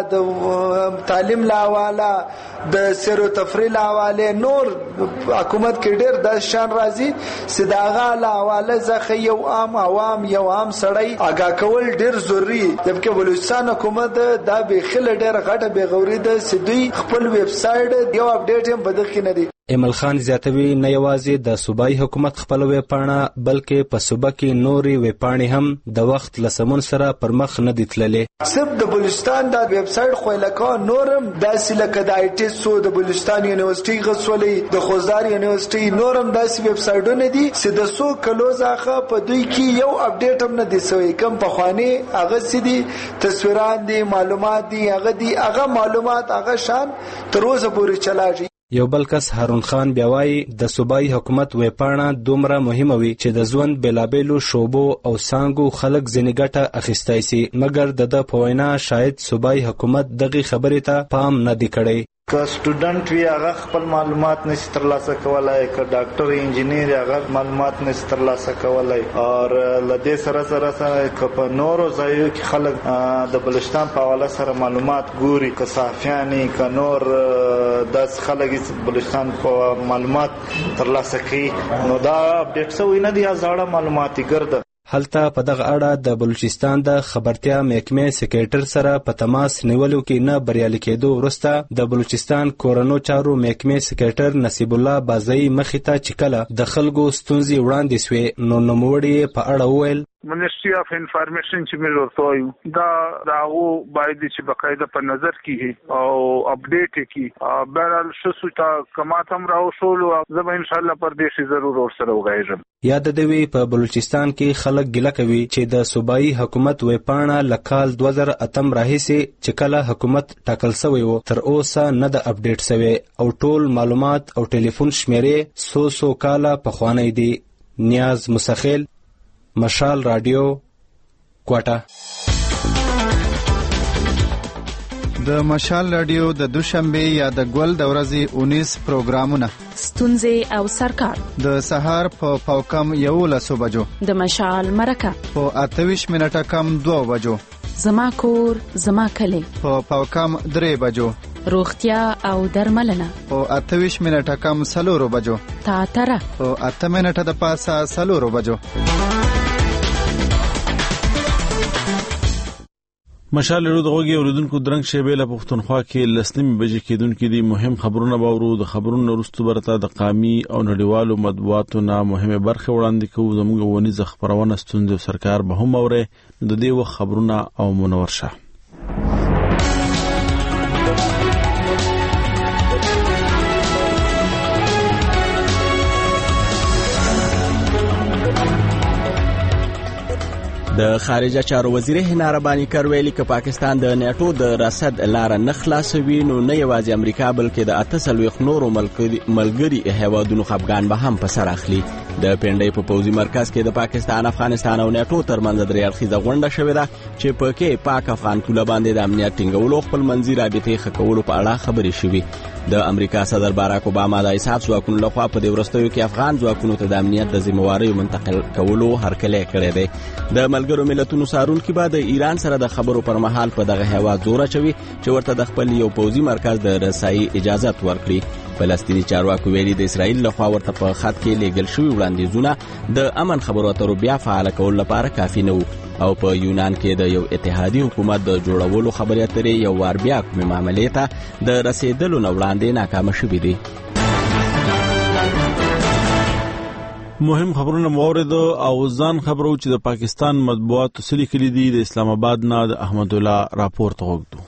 د تعلیم له حواله د سیر و تفریح له حواله نور حکومت کې ډېر داسې شیان راځي چې د هغه له حواله څخه یو عام عوام یو عام سړی آګاه کول ډېر ضروري. جبکې بلوچستان حکومت دا بیخي له ډېره غټه بېغوري ده چې دوی خپل ویب سایټ یو اپډیټ هم په دغه کې نه دی. ایمل خان زیاتوي نه یوازې د صوبایي حکومت خپل ویبپاڼه بلکې په صوبه کې نورې ویبپاڼې هم د وخت له سمون سره پر مخ نه دي تللې. صرف د بلوچستان دا ویب سایټ خو لکه نورم داسې لکه د آی ټي سو د بلوچستان یونیورسيټي غسولې د خوزدار یونیورسيټي نورم داسې ویب سایټونه دي چې د سو کلو ځخه په دوی کې یو اپډیټ هم نه دي سوی. کم په خواني هغه سدي تصویران دي معلومات دي هغه دي هغه معلومات هغه شان تر اوسه پورې چلاږي. یو بل کس هارون خان بیا وایي د صوبایي حکومت ویبپاڼه دومره مهمه وي چې د ژوند بېلابېلو شعبو او څانګو خلک ځینې ګټه اخیستی سي، مګر د ده په وینا شاید صوبایي حکومت دغې خبرې ته پام نه دی کړی. که سټوډنټ وي هغه خپل معلومات نشي ترلاسه کولای، که ډاکټر انجینیر هغه معلومات نشي ترلاسه کولای، او له دې سره سره سره که په نورو ځایو کې خلک د بلوچستان په حواله سره معلومات ګوري، که صحافیان که نور داسې خلک بلوچستان په معلومات ترلاسه کوي نو دا اپډیټ شوی نه دی، زاړه معلومات یې ګرده. هلته په دغه اړه د بلوچستان د خبرتیا محکمې سکریټر سره په تماس نیولو کې نه بریالي کېدو وروسته د بلوچستان کورنو چارو محکمې سکریټر نصیب الله بازئی مخې ته چې کله د خلکو ستونزې وړاندې سوې نو نوموړي په اړه وویل منسټری اف انفارمیشن چې موږ ورته وایو دا دا هغه باید چې بقاعده په نظر کې او اپډیټ کې بهرحال شسو تا کماتم راو شولو زه ان شاء الله پر دې شي ضرور ور سره وغایږم. یاد دوی په بلوچستان کې خلک ګیله کوي چې د صوبایي حکومت ویبپاڼه له کال دوه زره اتم راهیسې چې کله حکومت ټاکل سوی و تر اوسه نه د اپډیټ سوی او ټول معلومات او ټلیفون شمیرې سو سو کاله پخوانی دي. نیاز مسخیل، مشال رادیو، کوټه. د مشال رادیو د دوشنبه یا د ګل د ورځې اونیس پروګرامونه ستونزې او سرکار د سهار په پاوکم یو لسو بجو د مشال مرکه په اتویش منټه کم دو بجو زما کور زما کلی په پاوکم درې بجو روغتیا او درملنه په اتویش منټه کم سلورو بجو تا تر په اته منټه د پاسه سلورو بجو مشال رادیو دغه اوریدونکو درنګ شیبه له پښتونخوا کې لسنیمه بجې کېدونکو دي مهم خبرونه باورو د خبرونو وروسته برته د قامي او نړیوالو مطبوعاتو نه مهمه برخه وړاندې کوو زموږ ونیز خبرونه ستوند سرکار به هم اوره د دې وخت خبرونه او منور شه د خارجه چارو وزیر هنا رباني کر ویلي چې پاکستان د نیټو د رصد لار نه خلاصوي نو نه یوازې امریکا بلکې د اتسلويخ نورو ملګری هیوادونو خپګان به هم په سر اخلي د پنډۍ په پوزي مرکز کې د پاکستان افغانستان او نیټو ترمنځ درې اړخیزه غونډه شوې ده چې په کې پاک افغان کوله باندې د امنیت ټینګولو خپل منځي رابطې خکولو په اړه خبرې شوې د امریکا صدر باراک اوباما د ایساف ځواکونو لخوا په دې ورستیو کې افغان ځواکونو ته د امنیت د ذمہوارۍ منتقل کولو هرکلی کړی دی د ملګرو ملتونو سارونکي به د ایران سره د خبرو پر مهال په دغه هیواد زور اچوي چې ورته د خپل یو پوزي مرکز د رسایي اجازه ورکړي فلسطینی چارواکو ویلي د اسرائیل لخوا ورته په خط کې لیږل شوی وړاندیزونه د امن خبرو اترو بیا فعال کول لپاره کافي نه وو او په یونان کې د یو اتحادي حکومت د جوړولو خبرې اترې یو وار بیا کومې معاملې ته د رسیدلو نه وړاندې ناکامه شوې دي مهم خبرونه مورد او ځان خبرو چې د پاکستان مطبوعاتو سلی کړي دي د اسلام آباد نه د احمد الله راپورټ غوښتو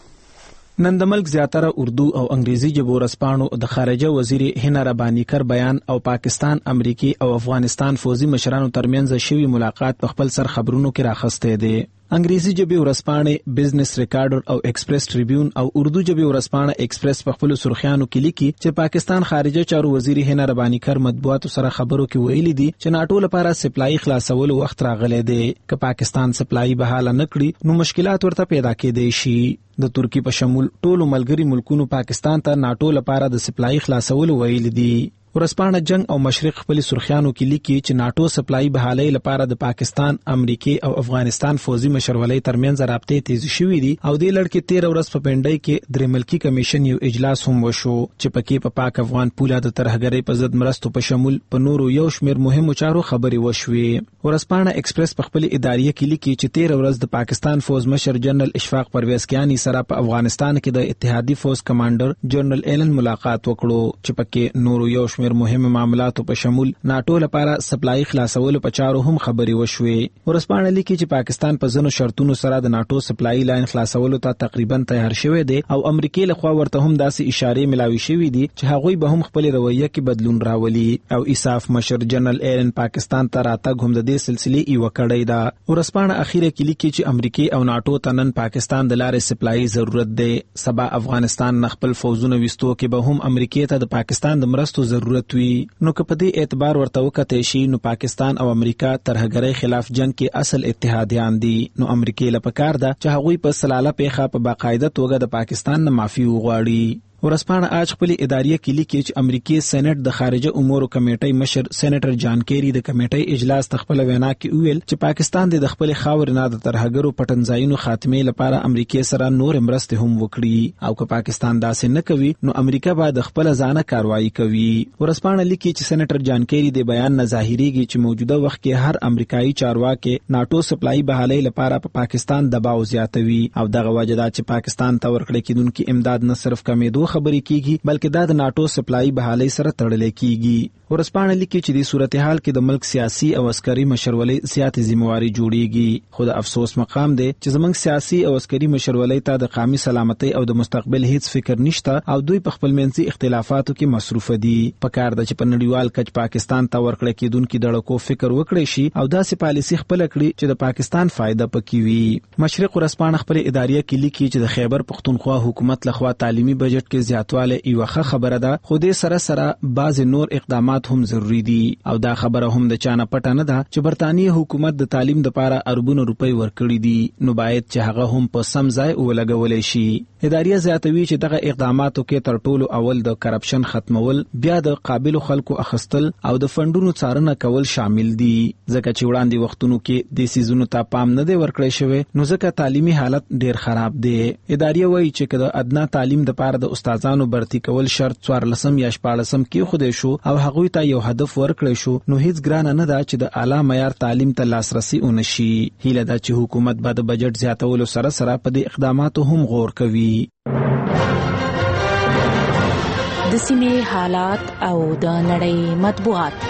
نن د ملک زیاتره اردو او انګریزي ژبو رسپانو د خارجه وزیر هنا رباني کر بیان او پاکستان امریکای او افغانستان فوزي مشرانو ترمنځ شوی ملاقات په خپل سر خبرونو کې راخسته دي انګریزي ژبه ورسپانې بزنس ریکارډر او ایکسپریس ټریبیون او اردو ژبه ورسپانې ایکسپریس په خپل سرخیانو کې لیکي چې پاکستان خارجه چارو وزیر هنا رباني کر مطبوعاتو سره خبرو کې ویلي دي چې ناټو لپاره سپلای خلاصول وخت راغلی دی که پاکستان سپلای بحاله نکړي نو مشکلات ورته پیدا کېدای شي د ترکی په شمول ټولو ملګری ملکونو پاکستان ته ناټو لپاره د سپلای خلاصول ویلي دي ورسپانه جنگ او مشرق خپل سرخیانو کې لیکي چې ناټو سپلای بحالي لپاره د پاکستان امریکای او افغانستان فوزي مشرولۍ ترمنځ رابطې تیز شوې دي او د لړ کې تیرہ ورځ په پنډۍ کې درې ملکی کمیشن یو اجلاس هم وشو چې پکې په پاک افغان پوله د ترهګرۍ په ضد مرستو په شمول په نورو یو شمېر مهمو چارو خبرې وشوې ورسپانه ایکسپریس په خپل ادارې کې لیکي چې تیرہ ورځ د پاکستان فوز مشر جنرال اشفاق پرویز کیانی سره په افغانستان کې د اتحادي فوز کمانډر جنرال ایلن ملاقات وکړو چې پکې نورو یو شمېر مهمه معاملات په شمول ناټو لپاره سپلای خلاصولو په چارو هم خبرې وشوې ورسپانه لیکي چې پاکستان په ځینو شرطونو سره د ناټو سپلای لاین خلاصولو ته تقریبا تیار شوی دی او امریکای لخوا ورته هم داسې اشارې ملاوي شوې دي چې هغوی به هم خپل رویه کې بدلون راولي او ایساف مشر جنرال ایرن پاکستان ته راتګ هم د دې سلسلې یو کړی دا ورسپانه اخیره کې لیکي چې امریکای او ناټو ته نن پاکستان د لارې سپلای ضرورت دی سبا افغانستان خپل فوزونه وستو کې به هم امریکای ته د پاکستان د مرستو ضرورت وي نو که په دې اعتبار ورته وکړي شي نو پاکستان او امریکا ترهګرۍ خلاف جنگ کې اصل اتحادیان دي نو امریکای لپاره کار ده چې هغوی په سلاله پیخه په باقاعده توګه د پاکستان نه معافي وغواړي ورسپانه آج خپل ادارې کې لیکي چې امریکای سېنات د خارجه امور کمیټې مشر سېنیټر جان کیری د کمیټې اجلاس تخپل وینا کې ویل چې پاکستان د خپل خاور نه د ترهګرو پټنځایونو خاتمه لپاره امریکای سره نور مرسته هم وکړي او که پاکستان داسې نه کوي نو امریکا به د خپل ځانه کاروایی کوي ورسپانه لیکي چې سېنیټر جان کیری د بیان نه ظاهريږي چې موجوده وخت کې هر امریکایي چارواکي ناټو سپلای بحالي لپاره په پا پاکستان دباو زیاتوي او دغه وجدا چې پاکستان ته ورکړل کېدونکو امداد نه صرف کمیدو خبرې کیږي بلکې دا د ناټو سپلای بحالي سره تړلې کیږي ورسپانه لیکي چې د صورتحال کې د ملک سیاسي او عسکري مشرولۍ زیات ذمہواری جوړیږي خو د افسوس مقام دی چې زمنګ سیاسي او عسکري مشرولۍ ته د قومي سلامتۍ او د مستقبل هیڅ فکر نشته او دوی په خپل منځي اختلافاتو کې مصروف دي په کار د چې په نړیوال کچ پاکستان ته ورکړل کېدونکو دړکو فکر وکړي شي او داسې پالیسي خپل کړي چې د پاکستان فائدہ پکې وي مشرق ورسپانه خپل ادارې کې لیکي چې د خیبر پختونخوا حکومت لخوا تعلیمي بجټ کې ډیر زیاتواله یو ښه خبره ده، خو دې سره سره بعض نور اقدامات هم ضروری دي او دا خبره هم د چانه پټه نه ده چې برتانیې حکومت د تعلیم لپاره اربونو روپۍ ورکړي دي، نو باید چې هغه هم په سم ځای ولګولې شي. اداریه زیاتوي چې دغه اقداماتو کې تر ټولو اول د کرپشن ختمول، بیا د قابل خلکو اخستل او د فندونو څارنه کول شامل دي. ځکه چې وړاندې وختونو کې د سيزونو ته پام نه دی ورکړی شوی، نو ځکه تعلیمي حالت ډیر خراب دی. اداریه وایي چې کله ادنا تعلیم د پاره د استادانو برتی کول شرط څوارلسم یا شپاړسم کې خوده شو او هغوی ته یو هدف ورکړی شو، نو هیڅ ګرانه نه ده چې د اعلی معیار تعلیم ته لاسرسي ونشي. هیله ده چې حکومت به د بجټ زیاتولو سره سره په دې اقداماتو هم غور کوي. د سیمې حالات او د نړۍ مطبوعات.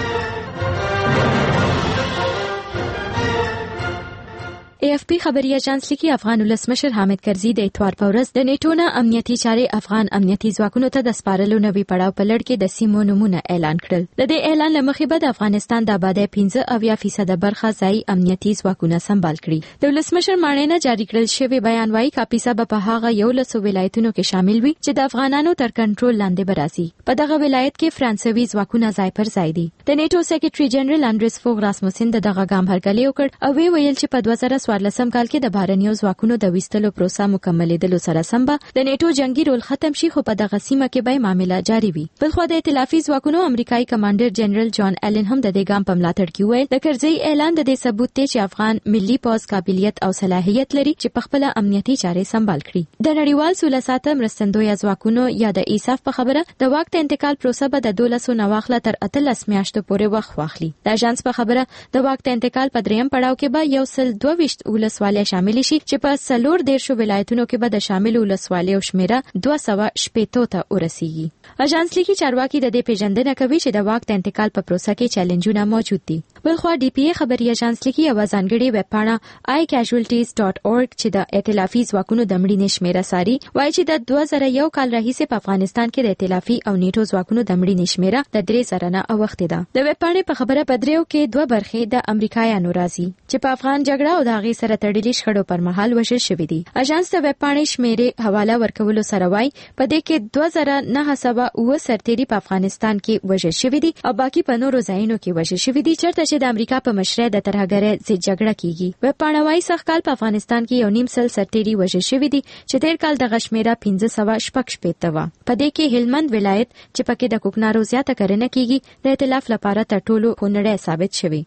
اے اف پی خبري اژانس لیکي افغان ولسمشر حامد کرزي د اتوار په ورځ د نیټو نه امنیتي چارې افغان امنیتي ځواکونو ته د سپارلو نوي پړاو په لړ کې د سیمو نمونه اعلان کړل. د دې اعلان لمخې به د افغانستان د آبادۍ پنځه اویا فیصد برخه ځای امنیتي ځواکونه سمبال کړي. د ولسمشر ماڼۍ نه جاری کړل شوی بیان وايي کاپیسا به په هغه یو لسو ولایتونو کې شامل وي چې د افغانانو تر کنټرول لاندې براسي. په دغه ولایت کې فرانسوي ځواکونه ځای پر ځای دي. د نیټو سیکریټري جنرال اندریس فوغ راسموسن د دغه ګام هرکلی وکړ او وی ویل چې په دوه زره څوارلسم کال کې د بهرنیو ځواکونو د ویستلو پروسه مکملېدلو سره سم به د نیټو جنگي رول ختم شي، خو په دغه سیمه کې به معاملې جاری وي. بلخو د ائتلافي ځواکونو امریکایي کمانډر جنرال جان ایلن هم د دې ګام په ملاتړ کې ویل د کرزي اعلان د دې ثبوت دی چې افغان ملي پوز قابلیت او صلاحیت لري چې په خپل امنیتي چارې سمبال کړي. د نړیوال سوله ساتم مرستندوی ځواکونو یا د ایساف په خبره د واک ته انتقال پروسه به د دولسو نواخله تر اتلس میاشتو پورې وخت واخلي. د اژانس په خبره د واک ته انتقال په دریم پړاو کې به یو سل دوه ویشت ولسوالۍ شامل شي چې په څلور دیرشو ولایتونو کې به د شامل ولسوالیو شمیره دوه سوه شپېتو ته ورسیږي. اژانس لیکي چارواکي د دې پیژندنه کوي چې د واک ته انتقال په پروسه کې چیلنجونه موجود دي. بلخو ډي پی ای خبري اژانس لیکي یو ځانګړي ویب پاڼه آی کیژوالټیز ډاټ اورګ چې د ائتلافي ځواکونو د مړینې شمیره ساري وایي چې د دوه زره یو کال راهیسې په افغانستان کې د ائتلافي او نیټو ځواکونو د مړینې شمیره د درې زره نه اوښتې ده. د ویب پاڼې په خبره په دریو کې دوه برخې د امریکایانو راځي چې په افغان جګړه او د هغې سره تړلي شخړو پر مهال وژل شوي دي. اژانس د ویب پاڼې شمیرې حواله ورکولو سره وایي په دې کې دوه زره نه سوه اووه سرتیري په افغانستان کې وژل شوي دي او باقي په نورو ځایونو کې وژل شوي دي چېرته چې د امریکا په مشرۍ د ترهګرۍ ضد جګړه کیږي. ویب پاڼه وایي سږ کال په افغانستان کې یو نیم سل سرتیري وژل شوي دي چې تېر کال دغه شمیره پنځه سوه شپږ شپېته وه. په دې کې هلمند ولایت چې پکې د کوکنارو زیاته کرنه کیږي د ائتلاف لپاره تر ټولو خونړی ثابت شوی.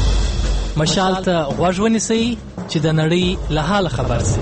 مشال ته غوږ ونیسئ چې د نړۍ له حاله خبر سي.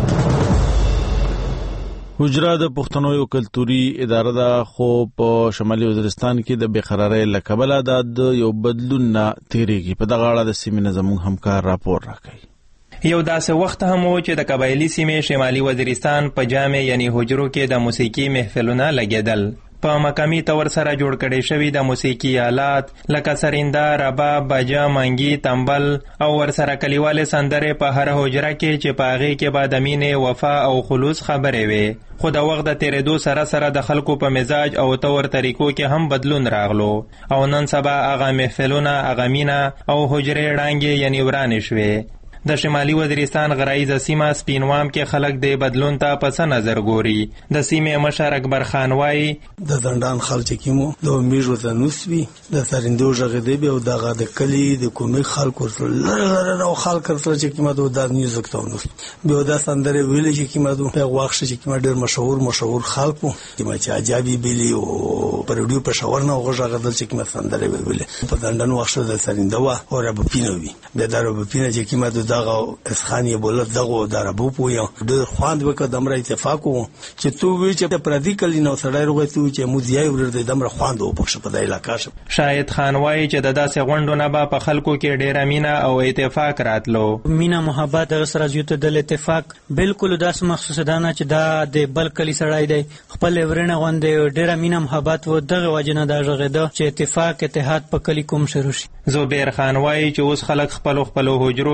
حجره د پښتنو یو کلتوري اداره ده، خو په شمالي وزیرستان کې د بېقرارۍ له کبله د یو بدلون نه تیریږي. په دغه اړه د سیمې نه زموږ همکار راپور راکوي. یو داسې وخت هم و چې د قبایلي سیمې شمالي وزیرستان په جامع یعنی حجرو کې د موسیقي محفلونه لګېدل. په مقامي تور سره جوړ کړي شوی د موسیقي آلات لکه سرینده، رباب، باجه، منګي، تنبل او ورسره کلیوالې سندرې په هر حجره کې چې په هغې کې به د مینې، وفا او خلوص خبرې وي. خو د وخت د تیرېدو سره سره د خلکو په مزاج او طور طریقو کې هم بدلون راغلو او نن سبا هغه محفلونه، هغه مینه او حجرې ړانګې یعنی ورانې شوې. د شمالي وزیرستان غرایزه سیمه سپینوام کې خلک د بدلون ته په څه نظر ګوري. د سیمې مشر اکبر خان وایي د زندان خلک کیمو د میژو ته نوسوي د سرندو ژغې دی او دغه د کلی د کومي خلکو سره لره نو خلک سره چې کیمه د میوزیک ته نوس به د سندره ویل چې کیمه د واخښ چې کیمه ډېر مشهور مشهور خلکو کیمه چې عجابي بیلی او پرډیو په شاور نه غوږه چې کیمه سندره ویل په زندان واخښ د سرنده وا او رب پینوي به درو پینه چې کیمه د دغه اسخانیه بولت دغه دربو پویا د خواند وکړه دمر اتفاق وو چې تو وی چې پردي کلی نو سړی روغتو چې موزیای ورته دمر خواند او پښه په دای علاقې شه. شاهد خان وایي چې د داسې غونډو نه به په خلکو کې ډېره مینه او اتفاق راتلو. مینه محبت سره زیاته د اتفاق بالکل داس مخصوص دانه چې دا د بل کلی سړی دی خپل ورنه غونډه ډېره مینه محبت و دغه وجنه دا ژغه ده چې اتفاق اتحاد په کلی کوم شروع شي. زبیر خان وایي چې اوس خلک خپل خپل حجرو یعنی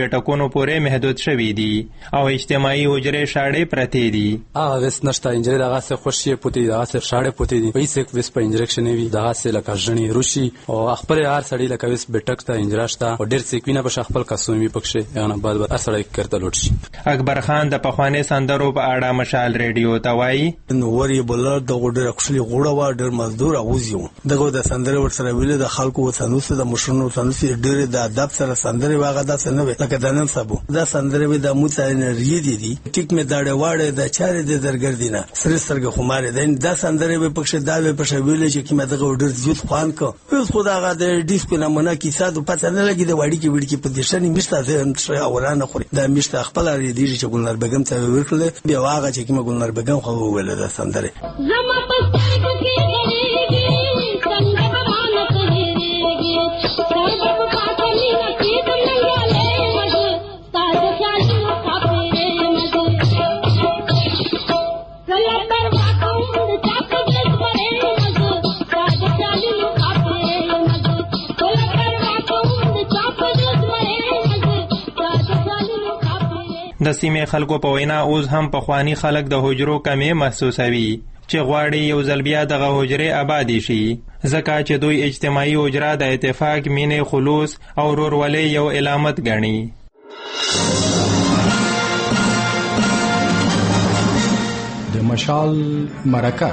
بیټکونو پورې محدود شوي دي او اجتماعي حجرې شاړې پرتې دي. هغه وس نشته انجری دغه څه خوشي پوتې دغه څه شاړې پوتې دي پیسې وس په انجکشن وی دغه څه لکه ژنې روشي او خپل هر سړی لکه وس بیټک ته انجراشته او ډېر څه کینه په خپل قسمي پکشه یعنی بعد بعد هر سړی کړته لوټ شي. اکبر خان د پخواني سندرو په اړه مشال ریډیو ته وایي نو وری بولر د غوډر اکشلي غوړه وا ډېر مزدور اوزیو دغه د سندره ور سره ویل د خلکو وسنوسه د مشرونو وسنوسه ډېر د ادب سره سندره واغه د سنوي لکه د نن سبو د سندره وی د موسی انرژي دي دي ټیک می داړه واړه د چارې د درګردینه سر سرګه خماره د د سندره وی پکشه دا په شویل چې کی مدغه ډېر زیات خوان کو اوس خدای د ډیسکو نمونه کی ساده پته نه لګي د وړي کې وړي کې په دشنی مشته زه اولانه خوري د مشته خپل لري دي چې ګلنار بیگم ته ورکړل بیا واغه چې کی ګلنار بیگم خو ویل د سندره زما پستې کې غریږي څنګه باندې کوي سر په پاتلی نکي تمنګاله مزه تاسو چالو کاپره مزه کله پر واکو د چاپ دې پره مزه تاسو چالو کاپره مزه کله پر واکو د چاپ دې پره مزه تاسو چالو کاپره. د سیمې خلکو په وینا اوس هم پخوانی خلک د حجرو کمې محسوسوي چې غواړي یو ځل بیا دغه حجرې آبادې شي ځکه چې دوی اجتماعي حجره د اتفاق مینې خلوص او ورورولۍ یو علامت ګڼي. د مشال مرکه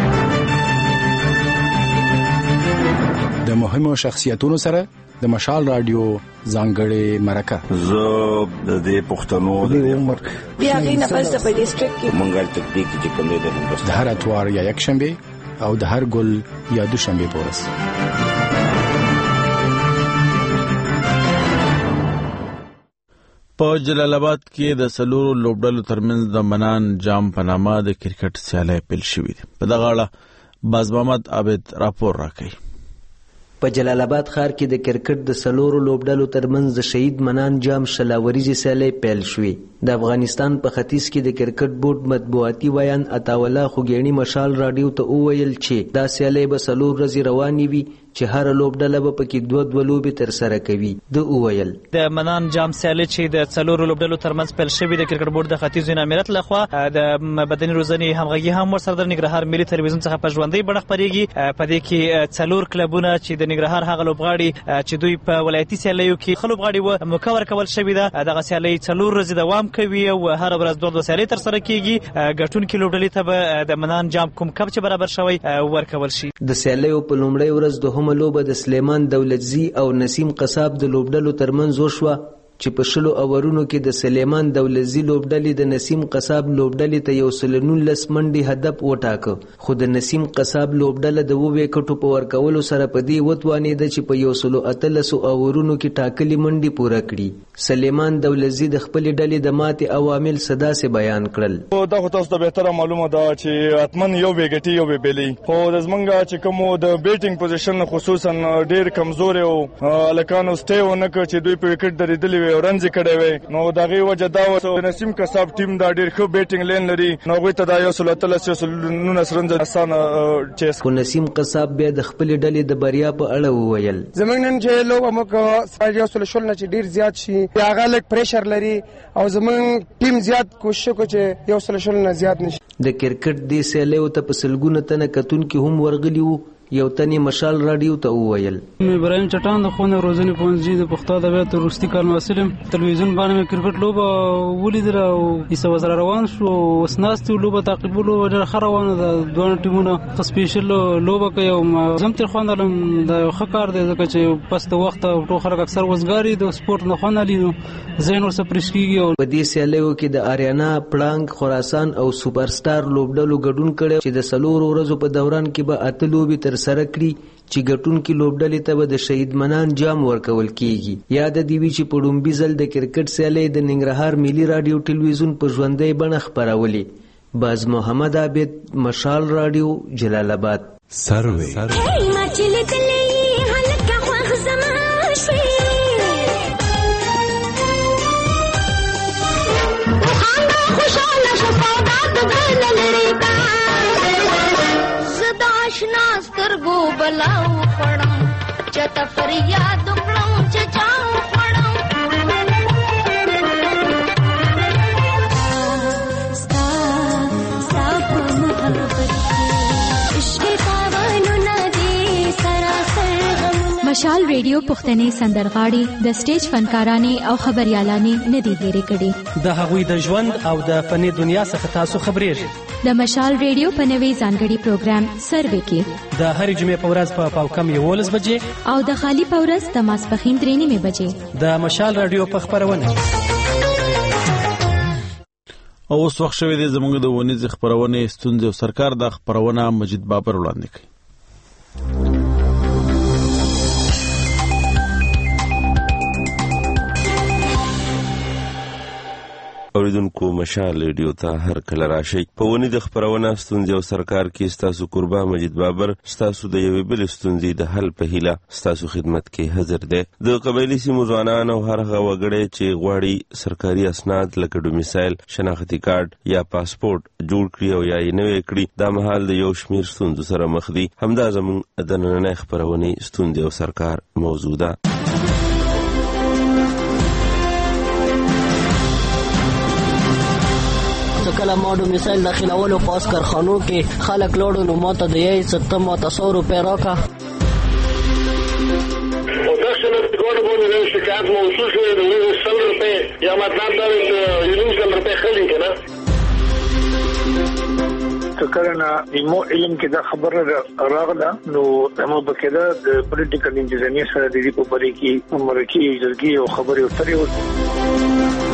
د مهمو شخصیتونو سره د مشال رادیو ځانګړې مرکه. زه د دې پښتنو د عمر بیا غینه پس په ډیسټریکټ کې مونږه تطبیق چې کوم دی د هندوستان د هر اتوار یا یک شنبه او د هر ګل یا دوشنبه پورس. په جلال آباد کې د سلورو لوبډلو ترمنځ د منان جام په نامه د کرکټ سیالي پیل شوې ده. په دغه اړه باز محمد عابد راپور راکړي. په جلال آباد ښار کې د کرکټ د سلورو لوبډلو ترمنځ د شهید منان جام شلاوریزي سیالي پیل شوې. د افغانستان په ختیځ کې د کرکټ بورډ مطبوعاتي ویان عطاوالله خوګیڼي مشال راډیو ته وویل چې دا سیالي به څلور ورځې روانې وي چې هر لوبډله به پکې دوه دوه لوبې ترسره کوي. د وویل د منان جام سیالي چې د څلورو لوبډلو ترمنځ پیل شوې د کرکټ بورډ د ختیځ امارت لخوا د بدني روزنې همغږي هم ورسره د ننګرهار ملي تلویزیون څخه په ژوندۍ بڼه خپرېږي. په دې کې څلور کلبونه چې د ننګرهار هغه لوبغاړي چې دوی په ولایتي سیالیو کې ښه لوبغاړي وو موقع ورکول شوې ده. دغه سیالۍ څلور ورځې دوام کوي او هر ورځ دوه دوه سیالۍ ترسره کېږي. ګټونکي لوبډلې ته به د منان جام کوم کپ چې برابر شوی ورکول شي. د سیالیو په لومړۍ ورځ دوهمه لوبه د سلیمان دولتزي او نسیم قصاب د لوبډلو ترمنځ وشوه چې په شلو اورونو کې د سلیمان دولتزي لوبډلې د نسیم قصاب لوبډلې ته یو سل نولس منډې هدف وټاکه خو د نسیم قصاب لوبډله د اووه وکټو په ورکولو سره په دې وتوانېده چې په یو سل اتلسو اورونو کې ټاکلي منډې پوره کړي. سلیمان دولتزي د خپلې ډلې د ماتې عوامل صداسې بیان کړل. دا خو تاسو ته بهتره معلومه ده چې اتمن یو وګټي یو بیلي خو د زمونږ چې کوم د بیټینګ پوزیشن خصوصا ډېر کمزور او الکانو سټي ونه کړ چې دوی په وکټ درېدلې وي او رنځ کړي وي نو دغه وجه دا و نسیم قصاب ټیم دا ډېر ښه بیټینګ لین لري نو غوي ته دا یو سل اتلس یو سل نولس رنځ اسانه چیس. خو نسیم قصاب بیا د خپل ډلې د بریا په اړه وویل زمونږ نن چې لوبه موږ یو سل شل نه چې ډېر زیات شي هغه لک پریشر لري او زمونږ ټیم زیات کوشش وکړي چې یو سل شل نه زیات نشي. د کرکټ د سیالیو ته په سلګونه تنه کتونکي هم ورغلي وو. یو تنی مشال رادیو ته وویل ابراهیم چټان د خونه روزنې پونځي د پښتو ادبیات روستي کال مسلم تلویزیون باندې کرکټ لوبه ولیدل او ایسه وزر روان شو وسناستي لوبه تعقیبولو ډېر ښه روانه ده. دوه ټیمونه سپیشل لوبه کوي او زم تر خوندلم د ښه کار دی ځکه چې پس د وخت ټول خلک اکثر وزګاری د سپورت نه خوند لینو زین ورسره پرشکیږي. په دې سیالیو کې د آریانا پړانګ خراسان او سوپر سٹار لوبډلو ګډون کړي چې د سلور ورځو په دوران کې به اته لوبې تر سره کړي چې ګټونکي لوبډلې ته به د شهید منان جام ورکول کیږي. یاد دی وی چې په ډومبي ځل د کرکټ سیالۍ د ننګرهار ملي رادیو ټلویزیون په ژوندۍ بڼه خپرولې. باز محمد عابد مشال رادیو جلال آباد. سروي سترګو بلاو خړم چته فریاد کړم چې چاو خړم مشال ریډیو پښتني سندرغاړي د سټیج فنکارانې او خبريالانې ندي هېرې کړي. د هغوی د ژوند او د فني دنیا څخه تاسو خبرېږئ. د مشال ریډیو په نوې ځانګړي پروګرام سروې کې د هرې جمعې په ورځ په پاوکم یولس بجې او د خالی په ورځ د ماسپښین درې نیمې بجې د مشال رادیو په خبرونه. او اوس وخت شوی دی زموږ د ونیز خبرونه ستونزې او سرکار د خبرونه مجید بابر وړاندې کوي. اوریدونکو مشال ریډیو ته هر کله راشئ. په ونې د خبرونه ستونزې او سرکار کې ستاسو قربا مجید بابر ستاسو د یوې بلې ستونزې د حل په هیله ستاسو خدمت کې حاضر دی. د قبایلي سیمو ځوانان او هر هغه وګړي چې غواړي سرکاري اسناد لکه ډومیسایل، شناختی کارت یا پاسپورت جوړ کړي او یا یې نوی کړي، دا مهال د یو شمیر ستونزو سره مخ دي. همدا زموږ د نننۍ خبرونې ستونزې او سرکار موضوع ده. کله ما ډومیسایل داخلولو په کارخانو کې خلک لوړو نو ماته د یې ستم او سو روپۍ راکا. او دا څنګه د ګوډ باندې د شکایت موضوع شوی د یو سل روپۍ یا مطلب دا د یو سل روپۍ خلی کنه. کله ایمو علم کې دا خبره راغله نو موږ بکیده د پولیټیکل انجینیر سره د دې په باره کې مرکي جرګي او خبرې وتري.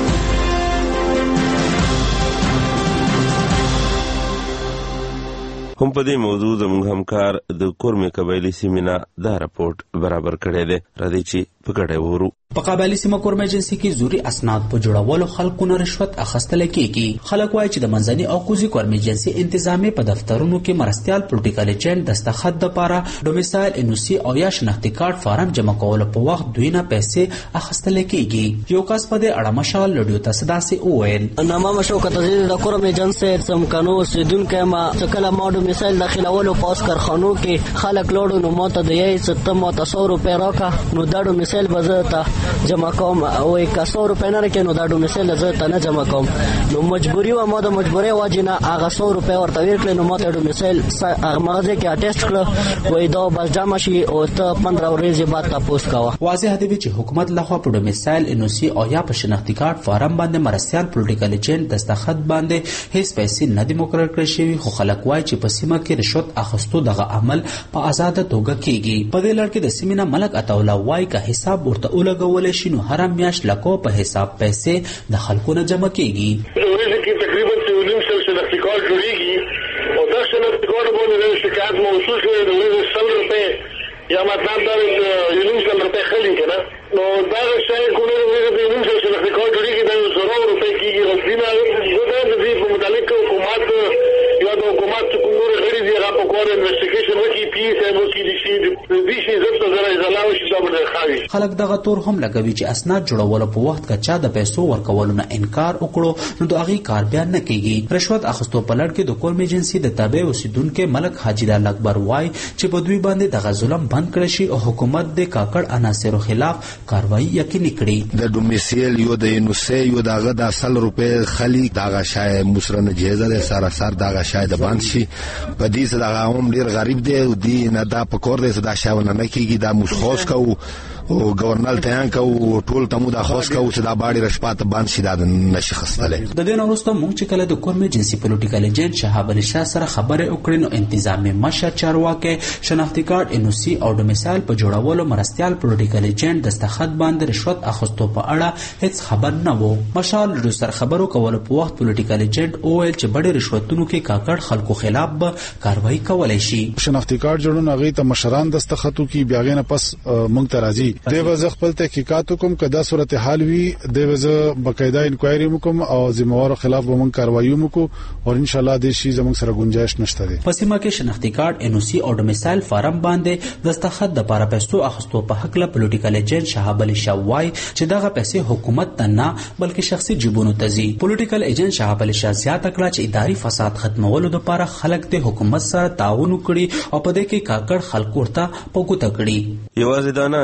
هم په دې موضوع زموږ همکار د کورمې قبایلي سیمې نه دا راپورټ برابر کړی دی. راځئ چې په ګډه وورو. په قبایلي سیمه کورمې ایجنسي کې زوري اسناد په جوړولو خلکو نه رشوت اخیستل کېږي. خلک وایي چې د منځني او کوزي کورمې ایجنسي انتظامی په دفترونو کې مرستيال پولیټیکل ایجنټ دستخط دپاره ډومیسایل انوسی او یا شناختی کارت فارم جمع کولو په وخت دوی نه پیسې اخیستل کېږي. یو کس په دې اړه مشال رادیو ته داسې وویل. نامه شوکت عزیز د کورمې ایجنسي سمکانو اوسیدونکی ما کله ما ډومیسایل داخلولو په کارخانو کې خلک لوړو نو ماته د یې ستم او سو روپۍ راکا. نو دا ډومیسایل بزته جمع کوم او یک سو روپۍ نه راکې نو دا ډومیسایل زه ته نه جمع کوم. نو مجبوری و ما د مجبوري واجنه هغه سو روپۍ ورته ورکړل. نو ماته ډومیسایل هغه مغازه کې اټیسټ کړ وای دا بس جمع شي او ته پندرہ ورځې بعد تاسو کاوه. واضح دی چې حکومت لخوا په ډومیسایل انوسی او یا په شناختی کارت فارم باندې مرستيال پولیټیکل ایجنټ دستخط باندې هیڅ پیسې نه دي مقرر کړې شوی. خو خلک وایي چې په سیمه کې رشوت اخیستو دغه عمل په آزاد توګه کیږي. په دې لړ کې د سیمینه ملک عطاوله وایي که حساب ورته ولګول شي نو هر میاشت لکو په حساب پیسې د خلکو نه جمع کیږي. ورځ کې تقریبا یو سل شناختی کارت جوړیږي او دا شناختی کارت باندې شکایت موضوع شوی د یو سل روپۍ یا مطلب دا د یو سل روپۍ خلی کنه. نو دا شای کومه د یو سل شناختی کارت جوړیږي د زرو روپۍ کیږي. او دینه زه د دې په متعلق حکومت یا د حکومت کومه غړي دی هغه په کور انویسټیګیشن وکي پی اس ام وکي دي شي د دې شي زړه زړه زلاو شي دا به خاوي. خلک دغه تور هم لګوي چې اسناد جوړولو په وخت کې چا د پیسو ورکولو نه انکار وکړو نو د هغه کار بیان نه کیږي. رشوت اخیستو په لړ کې د کورمې ایجنسي د تابع اوسیدونکو ملک حاجی دال اکبر وای چې په دوی باندې دغه ظلم بند کړی شي او حکومت د کاکړ عناصرو خلاف کاروایی یقیني کړي. د ډومیسایل یو د انوسی یو دغه د سل روپۍ خلی دغه شای مسرنه جهزه د سره سر دغه شای د باند شي. په دې سره هغه هم ډیر غریب دی او دی نه دا په کور دی دا شاونه نه کیږي. دا مشخص کو او گورنل تیان کو ټول تمو دا خوښ کو چې دا باډي رشپات باندې شي دا نشي خستلې. د دې وروسته موږ چې کله د کورمې ایجنسي پولیټیکل ایجنټ شهاب علي شاه سره خبرې وکړې نو انتظامی مشر چارواکي شناختی کارت انوسی او ډومیسایل په جوړولو مرستيال پولیټیکل ایجنټ دستخط باندې رشوت اخیستو په اړه هیڅ خبر نه وو. مشال د سر خبرو کولو په وخت پولیټیکل ایجنټ اویل چې بډې رشوتونو کې کاکړ خلکو خلاف به کاروایی کولای شي. شناختی کارت جوړونه غي ته مشران دستخطو کې بیاغه نه پس موږ ته راځي. د وځ خپل تحقیقات کوم کدا صورتحال وی د وځ بقاعده انکوایری وکم او ذمہوارو خلاف به موږ کاروایی وکړو او ان شاء الله د شي زموږ سره گنجائش نشته ده. په سیمه کې شناختی کارت انوسی او ډومیسایل فارم باندې دستخط د لپاره پیسو اخیستو په حق له پولیټیکل ایجنټ شهاب علي شاه وای چې دغه پیسې حکومت ته نه بلکې شخصي جیبونو ته ځي. پولیټیکل ایجنټ شهاب علي شاه زیاته کړه چې اداري فساد ختمولو لپاره خلک د حکومت سره تعاون وکړي او په دې کې کاکړ خلکو ورته پګوته کړي. یوازې دا نه چې د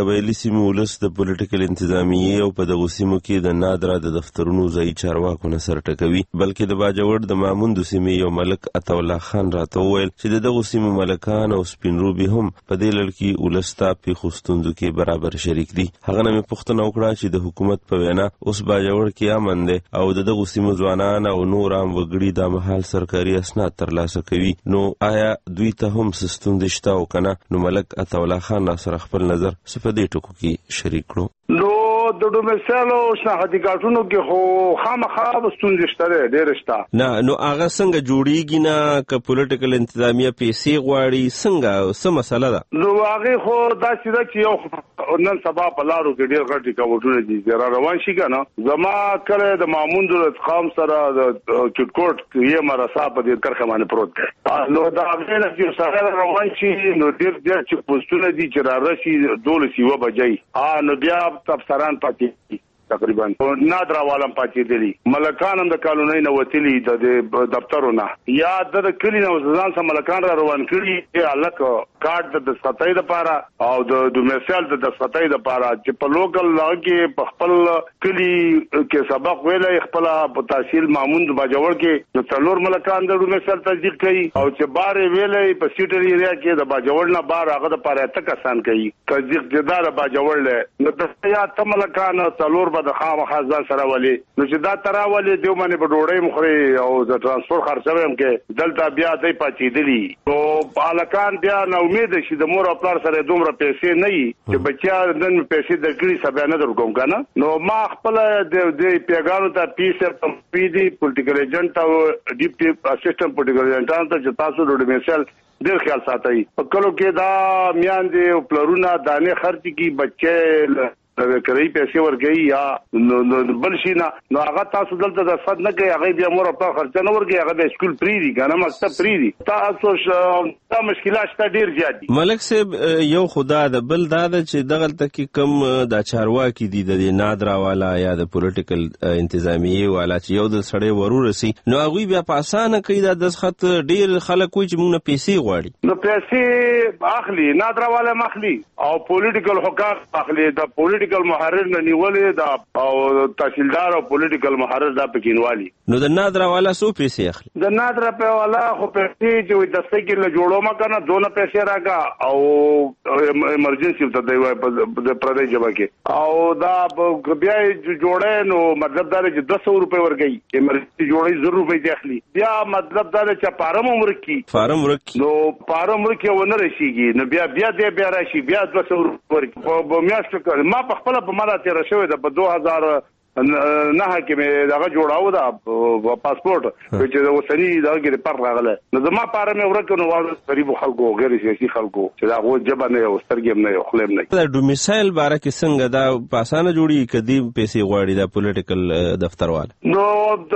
قبایلی سیمو ولس د پولیټیکل انتظامیې او په دغو سیمو کې د نادره د دفترونو ځایي چارواکو نه سر ټکوي، بلکې د باجوړ د ماموندو سیمې یو ملک عطاالله خان راته وویل چې د دغو سیمو ملکان او سپین روبي هم په دې لړ کې ولس ته پیښو ستونزو کې برابر شریک دي. هغه نه مې پوښتنه وکړه چې د حکومت په وینا اوس باجوړ کې امن دی او د دغو سیمو ځوانان او نور عام وګړي دا مهال سرکاري اسناد ترلاسه کوي، نو آیا دوی ته هم څه ستونزې شته او که نه؟ نو ملک عطاالله خان را سره خپل نظر څه په دې ټکو کې شریک کړو. نو د ډومسیل او شناختی کارتونو کې خو خامخا ستونزې شته ډېرې شته. نه نو هغه څنګه جوړیږي نه که پولیټیکل انتظامیه پیسې غواړي څنګه څه مسله ده؟ نو هغې خو داسې ده چې یو نن سبا په لارو کې ډېر غټ رکاوټونه دي را روان شي که نه. زما کله د ماموندو د اتخام سره د چټکوټ یې مرسا په دې کرښه باندې پروت دی. نو د هغې نه چې سره روان شي نو ډېر ډېر چې پوسټونه دي چې را رسي دولس یوه بجې نو بیا افسران پاتې تقریبا نادرا والم پاتې دي، ملکان هم د کالونۍ نه وتلي د دفترونه یا د کلی نه ځان سره ملکان را روان کړي الک کارت د دستخطۍ لپاره او د ډومسیل د دستخطۍ لپاره چې په لوکل لاګي په خپل کلی کې سبق ویلې خپل په تحصیل ماموند باجوړ کې د څلور ملکان د ډومسیل تصدیق کړي او چې بارې ویلې په سیټر ایریا کې د باجوړ نه بار هغه د پاره تک آسان کړي تصدیق جدار باجوړ له نو د یا ته ملکان څلور د خامخا ځان سره ولي نو چې دا تراولي دیو باندې په ډوړې مخري او د ترانسپورت خرڅوي هم کې دلته بیا دای پاتې دي او بالکان بیا نو امید شي د مور او پلار سره دومره پیسې نه وي چې بچیا نن پیسې درکړي سبا نه درکوم کنه. نو ما خپل د پیغامو ته پیسې په پی دي پولیټیکل ایجنټ او ډیپټي اسسټنټ پولیټیکل ایجنټ ته چې تاسو د ډومسیل ډېر خیال ساتي په کلو کې دا میان دي او پلرونه دانه خرچ کی بچي کړي پیسې ورګي یا بل شي نه نو هغه تاسو دلته د صد نه کوي هغه بیا مور په خرچ نه ورګي هغه د سکول پری دي کنه مکتب پری دي تاسو دا مشکلات شته ډیر زیات دي. ملک صاحب یو خدا د بل دا چې دغه تکي کم د چارواکي دي د نادرا والا یا د پولیټیکل انتظامیه والا چې یو د سړی ورورسي نو هغه بیا په اسانه کوي د دسخط ډیر خلک وي چې موږ نه پیسې غواړي نو پیسې اخلي نادرا والا مخلي او پولیټیکل حقوق اخلي د پولیټیکل محرر نه نیولې دا او تحصیلدار او پولیټیکل محرر دا پکینوالي. نو د نادرا والا سو پیسې اخلي؟ د نادرا په والا خو پیسې چې د سکه له جوړو ما کنه دونه پیسې راګه او ایمرجنسي ته دی په پردې جبا کې او دا بیا جوړه نو مطلب دا چې دو سو روپے ورګي ایمرجنسي جوړې زر روپے دی اخلي بیا مطلب دا چې فارم ورکی فارم ورکی نو فارم ورکی ونه رسیږي نو بیا بیا دې بیا راشي بیا دو سو روپے ورکی په میاشت ما په خپل په مالا تیر شوی د په دوه هزار نه کې مې دغه جوړاو دا پاسپورت چې د وسنی دغه کې پر راغله نو زما پاره مې ورکو نو واه غریب خلکو غیر سیاسي خلکو چې دا غو جبه نه او سترګم نه خلم نه. د ډومسایل باره کې څنګه دا په اسانه جوړي کدي پیسې غواړي د پولیټیکل دفتروال نو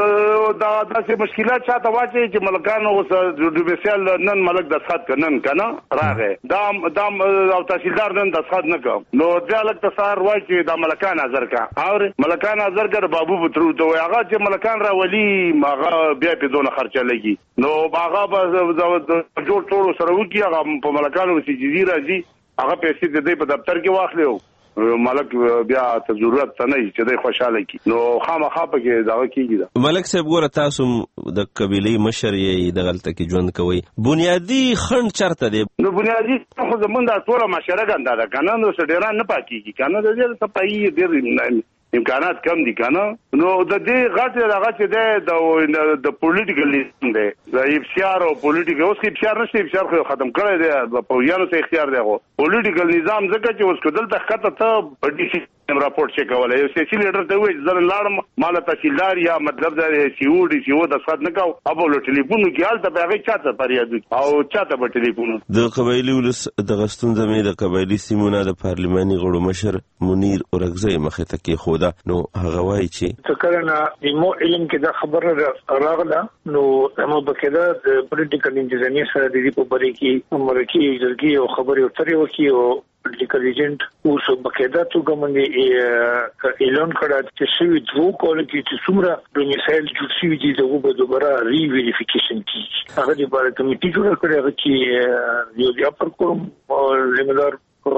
دا داسې مشکلات چاته واچي چې ملکان اوس ډومسایل نن ملک د خط کنن کنه راغې دا دا او تحصیلدار نن د خط نه کوم نو ځلک تصار وای چې دا ملکان حاضر کا اور ملکان زرګر بابو بترو ته هغه چې ملکان را ولي هغه بیا په دونه خرچه لګي نو هغه به جوړ ټول سره وکي هغه په ملکانو چې جزیره راځي هغه پیسې د دې په دفتر کې واخلو ملک بیا ته ضرورت نه چې د خوشاله کی نو خامخا پکې دا کیږي. ملک صاحب ګوره تاسو د قبيله مشر یې د غلطه کې ژوند کوي بنیادی خند چرته دی؟ نو بنیادی خو زمونږ د ټول مشره ګنده ده کنه نو سډیران نه پاکيږي کنه د دې ته پای ډېر امکانات کم دي کنه نو د دې غټه دغه چې د د پولیټیکل لیزم دی د افشار او پولیټیکل اوس کې افشار نشته افشار خو ختم کړی دی په پولیانو ته اختیار دی خو پولیټیکل نظام ځکه چې اوس کدل ته خطه ته په ډي سي راپورټ چیک کولای یو سیاسي لیډر ته وایي زر لاړم مال تحصیلدار یا مطلب دا سی او ډي سی او د صد نه کاو ابو له ټلیفون کې حالت به هغه چاته پریاد او چاته په ټلیفون د قبایلی ولس د غستون زمې د قبایلی سیمونه د پارلماني غړو مشر منیر اورګزی مخه ته کې خوده نو هغه وایي چې تکرنا مو علم کې دا خبره راغله نو مو بکدا د پولیټیکل انتظامی سره د دې په بری کې امریکي جلګي او خبري اترې وکي او پولیټیکل ایجنټ اوس بکدا تو ګمنګي اعلان کړه چې شوی دوه کال کې چې څومره ډومسایل جوړ شوی دي دغه به دوباره ری ویریفیکیشن کیږي هغه د بار کمیټې جوړ کړې هغه چې یو دی اپر کوم ذمہدار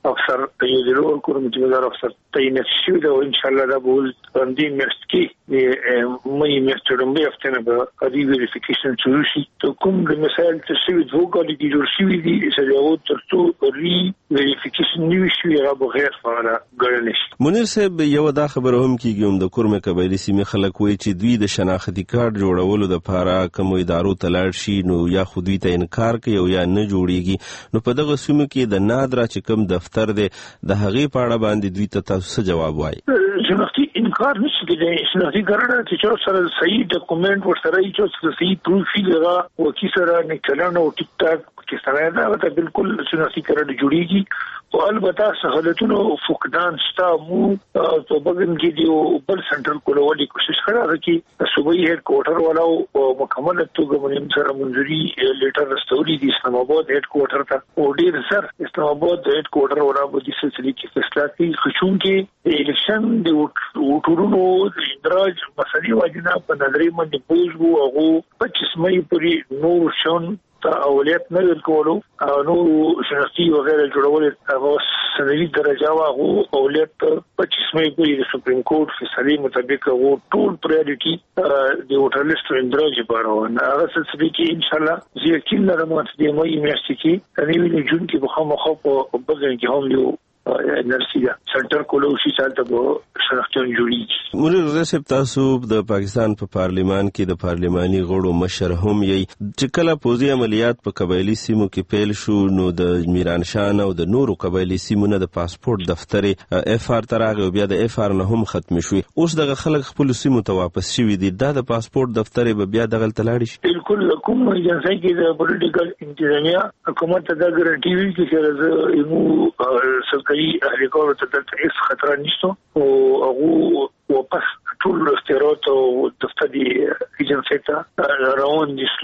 افسر یو د لوړ کور مجمدار افسر تعین شوی دا ان شاء الله دا بول باندې میاشت کې د مې میاشت وړاندې افتنه به قضیه ویریفیکیشن شروع شي ته کوم د مثال ته شوی دوه کالي کې جوړ شوی دي چې یو ترڅو ری ویریفیکیشن نیو شوی را بغیر فعاله ګڼل شي. منیر صاحب یو دا خبره هم کیږي د کورمه قبایلی سیمې خلک وایي چې دوی د شناختی کارت جوړولو لپاره کوم ادارو ته لاړ شي نو یا خو دوی ته انکار کوي او یا نه جوړیږي نو په دغه سیمو کې د نادرا چې کوم دفتر دی د هغې په اړه باندې دوی ته تاسو جواب وایي. شناختی انکار نشي کېدای. شناختی کارت چې سره صحیح ډاکومنٹ ورسره یې چې صحیح پروف یې او کی سره نه چلن او ټیک ټاک کې سره دا ته بالکل شناختی کارت جوړیږي او البته سہولتونو فقدان ستا مو په بګن کې دی بل سنټرل کولولي کوشش کړه چې صوبایي هډ کوارټر والا او مکمل توګه باندې سره منځري لیټر رستوري د اسلام آباد هډ کوارټر ته او ډیر سر اسلام آباد هډ کوارټر والا په دې سلسله کې فیصله کوي خشون کې د الیکشن د وټورونو د اندراج مسلې واجنه په نظرې باندې پوز وو او پچیس مې پورې نور شون تا اولیت نه ورکولو نو شناختی وغیرہ جوړول هغه سنوي درجه واغو اولیت پچیس مې پورې د سپریم کورټ فیصله مطابق وو ټول پرایورټي د ووټر لیست اندراج لپاره هغه سلسله کې ان شاء الله زه یقین لرم چې د مې میاشتې کې د نوي جون کې به خامخا په بګن کې هم یو نرسیدا سنټر کولوشي سالته به شناختون جوړیږي. مولوی رضا صاحب تاسو د پاکستان په پارلیمان کې د پارلیماني غړو مشر هم یې چې کله پوزي عملیات په قبایلی سیمو کې پیل شو نو د میران شاه او د نورو قبایلی سیمو نه د پاسپورت دفتر اف آر ترغه بیا د اف آر نه هم ختم شوی. اوس دغه خلک خپل سیمو ته واپس شوي دي دا د پاسپورت دفتر به بیا دغه تلاړي شي. بالکل کوم ایجنسی کې د پولیټیکل انتظامیه حکومت دا ګارانټي وی چې یو سرکاري اهلیکارو ته دلته هیڅ خطر نشته او هغه واپس ټول اختیارات او دفتر دی ایجنسی ته روان دي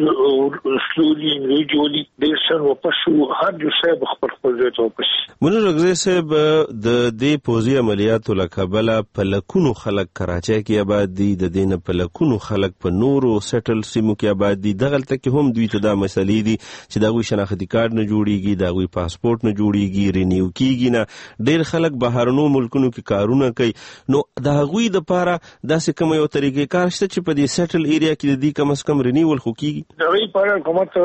سلولي انډیویډوالي د سر واپس هر جو صاحب خپل خپل ځای ته واپس. منیر رضا صاحب د دې پوزي عملیاتو لکبله په لکونو خلک کراچۍ کې آباد دي د دینه په لکونو خلک په نورو سټل سیمو کې آباد دي دغلته کې هم دوی ته دا مسلې دي چې دا غوي شناختی کارت نه جوړیږي دا غوي پاسپورت نه جوړیږي رینیو کیږي نه ډیر خلک بهرنو ملکونو کې کارونه کوي نو دا غوي د پاره داسې کوم یو طریقې کار شته چې په دې سټل ایریا کې د دې کم از کم رینیول خو کیږي. دا وی په حکومت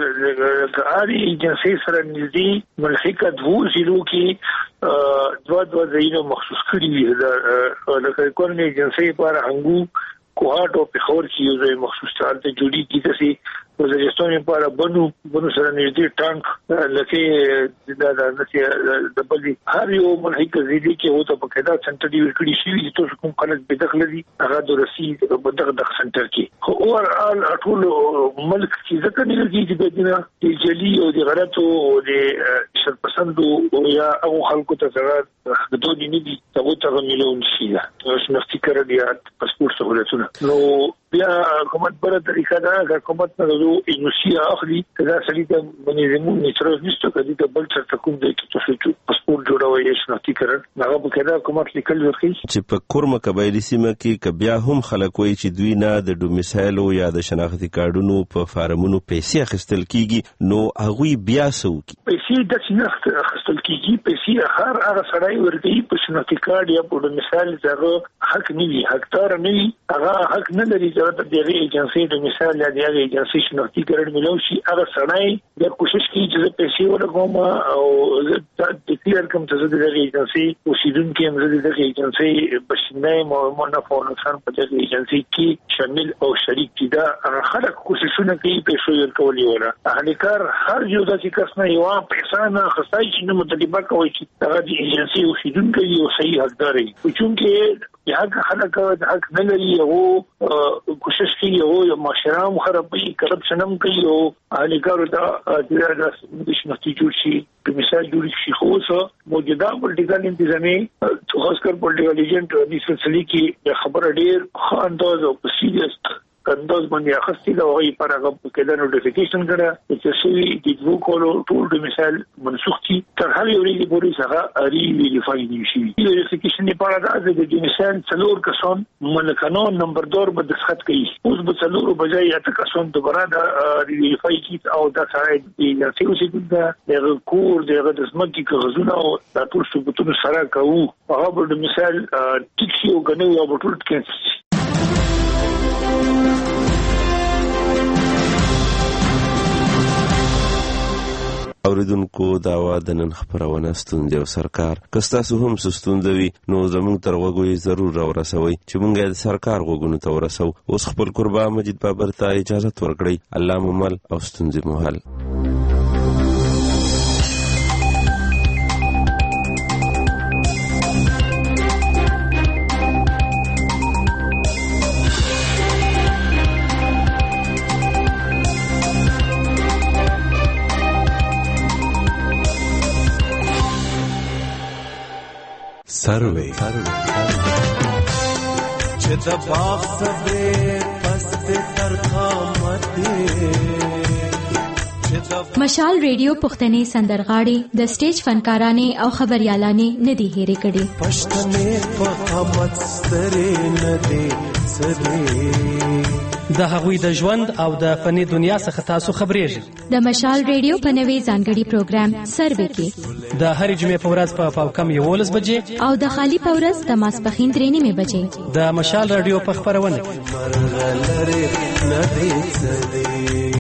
د اړي ایجنسی سره نږدې ملحقه دوه ضلعو کې دوه دوه ځایونه مخصوص کړي دي لکه کورنۍ ایجنسی پر هنګو کوهاټ او پخور کې یو ځای مخصوص حالت جوړی کیږي چې وزیرستان لپاره بنو بنو سره نږدې ټانک لکه دا د نسي د بلی هر یو ملحق ځای کې وو ته په کدا سنټر دی ورکړي شي چې کوم خلک به دخل دي هغه د رسید په دغه د سنټر کې خو اور ال ټول ملک کې ځکه نه لګي چې بدینه د جلی او د غلطو او د شرپسندو او یا هغه خلکو ته سره د دوی نه دي هغه ته مليون شي دا شناختی کړه دی پاسپورت سہولتونه نو بیا حکومت بل طریقه دا حکومت نه زو انوسی اخلي دا سړي ته باندې زموږ نیچرال نشته کدي ته بل څه کوم دی چې تاسو پاسپورت جوړوي شناختی کړه هغه په کدا حکومت لیکل ورخي چې په کورمه قبایلی سیمه کې کبیا هم خلک وایي چې دوی نه د ډومیسایل او یا د شناختی کارډونو په فارمونو پیسې اخیستل کیږي نو هغه بیا سوکي پیسې د شناخت اخیستل کیږي پیسې هر هغه سړی ورته په شناختی کارت یا په ډومیسایل ځای حق نه وي حقدار نه وي هغه حق نه لري چې د دې ایجنسی د مثال یا د ایجنسی شناختی کارت ملو شي هغه سړی د کوشش کوي چې پیسې ورکوم او د کلیر کوم څه د دې ایجنسی اوسیدونکو هم د دې ایجنسی بشنه مو نه په نقصان په دې ایجنسی کې شامل او شریک دي دا خلک کوششونه کوي پیسې ورکولي وره اهلیکار هر یو د څه کس نه یو پیسې نه خصای چې نو مطالبه کوي چې هغه د ایجنسی اوسیدونکو یو صحیح حقدار وي چونکه یا خلک د حق نه لري او کوشش کوي او معاشره خرابوي کرپشن هم کوي او اهلیکارو ته د شناختی جوړ شي په مثال جوړ شي خو څه موجوده پولیټیکل انتظامیه خاص کر پولیټیکل ایجنټ د سلسله کې خبره ډیر خانداز او سیریس انداز باندې اخستي دا وایي پر هغه کې د نوټیفیکیشن کړه چې شوی د دوه کولو ټول د مثال منسوخ کی تر هغه یوري پولیس هغه ری ویریفای نشي ویریفیکیشن لپاره د د مثال څلور کسان من قانون نمبر دو به دسخط کوي اوس به څلور بجای اته کسان دوباره د ری ویریفای کی او د سره د سیوسي د کور د غدسمکي کغزونه او د ټول ثبوتونو سره کوو هغه د مثال ټیکسیو غنو او ټول کېنس اوریدونکو داوا د نن خبرونه ستوندې او سرکار کستاسو هم ستوندوي نو زموږ تر وګوي ضرور راورسوي چې مونږه د سرکار وګونو ته ورسو اوس خپل قربا مجید بابر ته اجازه ورکړي الله ممل او ستوندې محل سروے چې د باغ سبې پس د ترخامت مشال ریډیو پښتني سندرغاړي د سټیج فنکارانه او خبريالانه ندي هېره کړي پښتنې په حمد ستري ندي سره د هغوی د ژوند او د فني دنیا څخه تاسو خبرېږئ د مشال ریډیو په نوي ځانګړي پروګرام سروې کې د هرې جمعې په ورځ په پاوکم یولس بجې او د خالی په ورځ د ماسپښین درې نیمې بجې د مشال ریډیو په خبرونه کې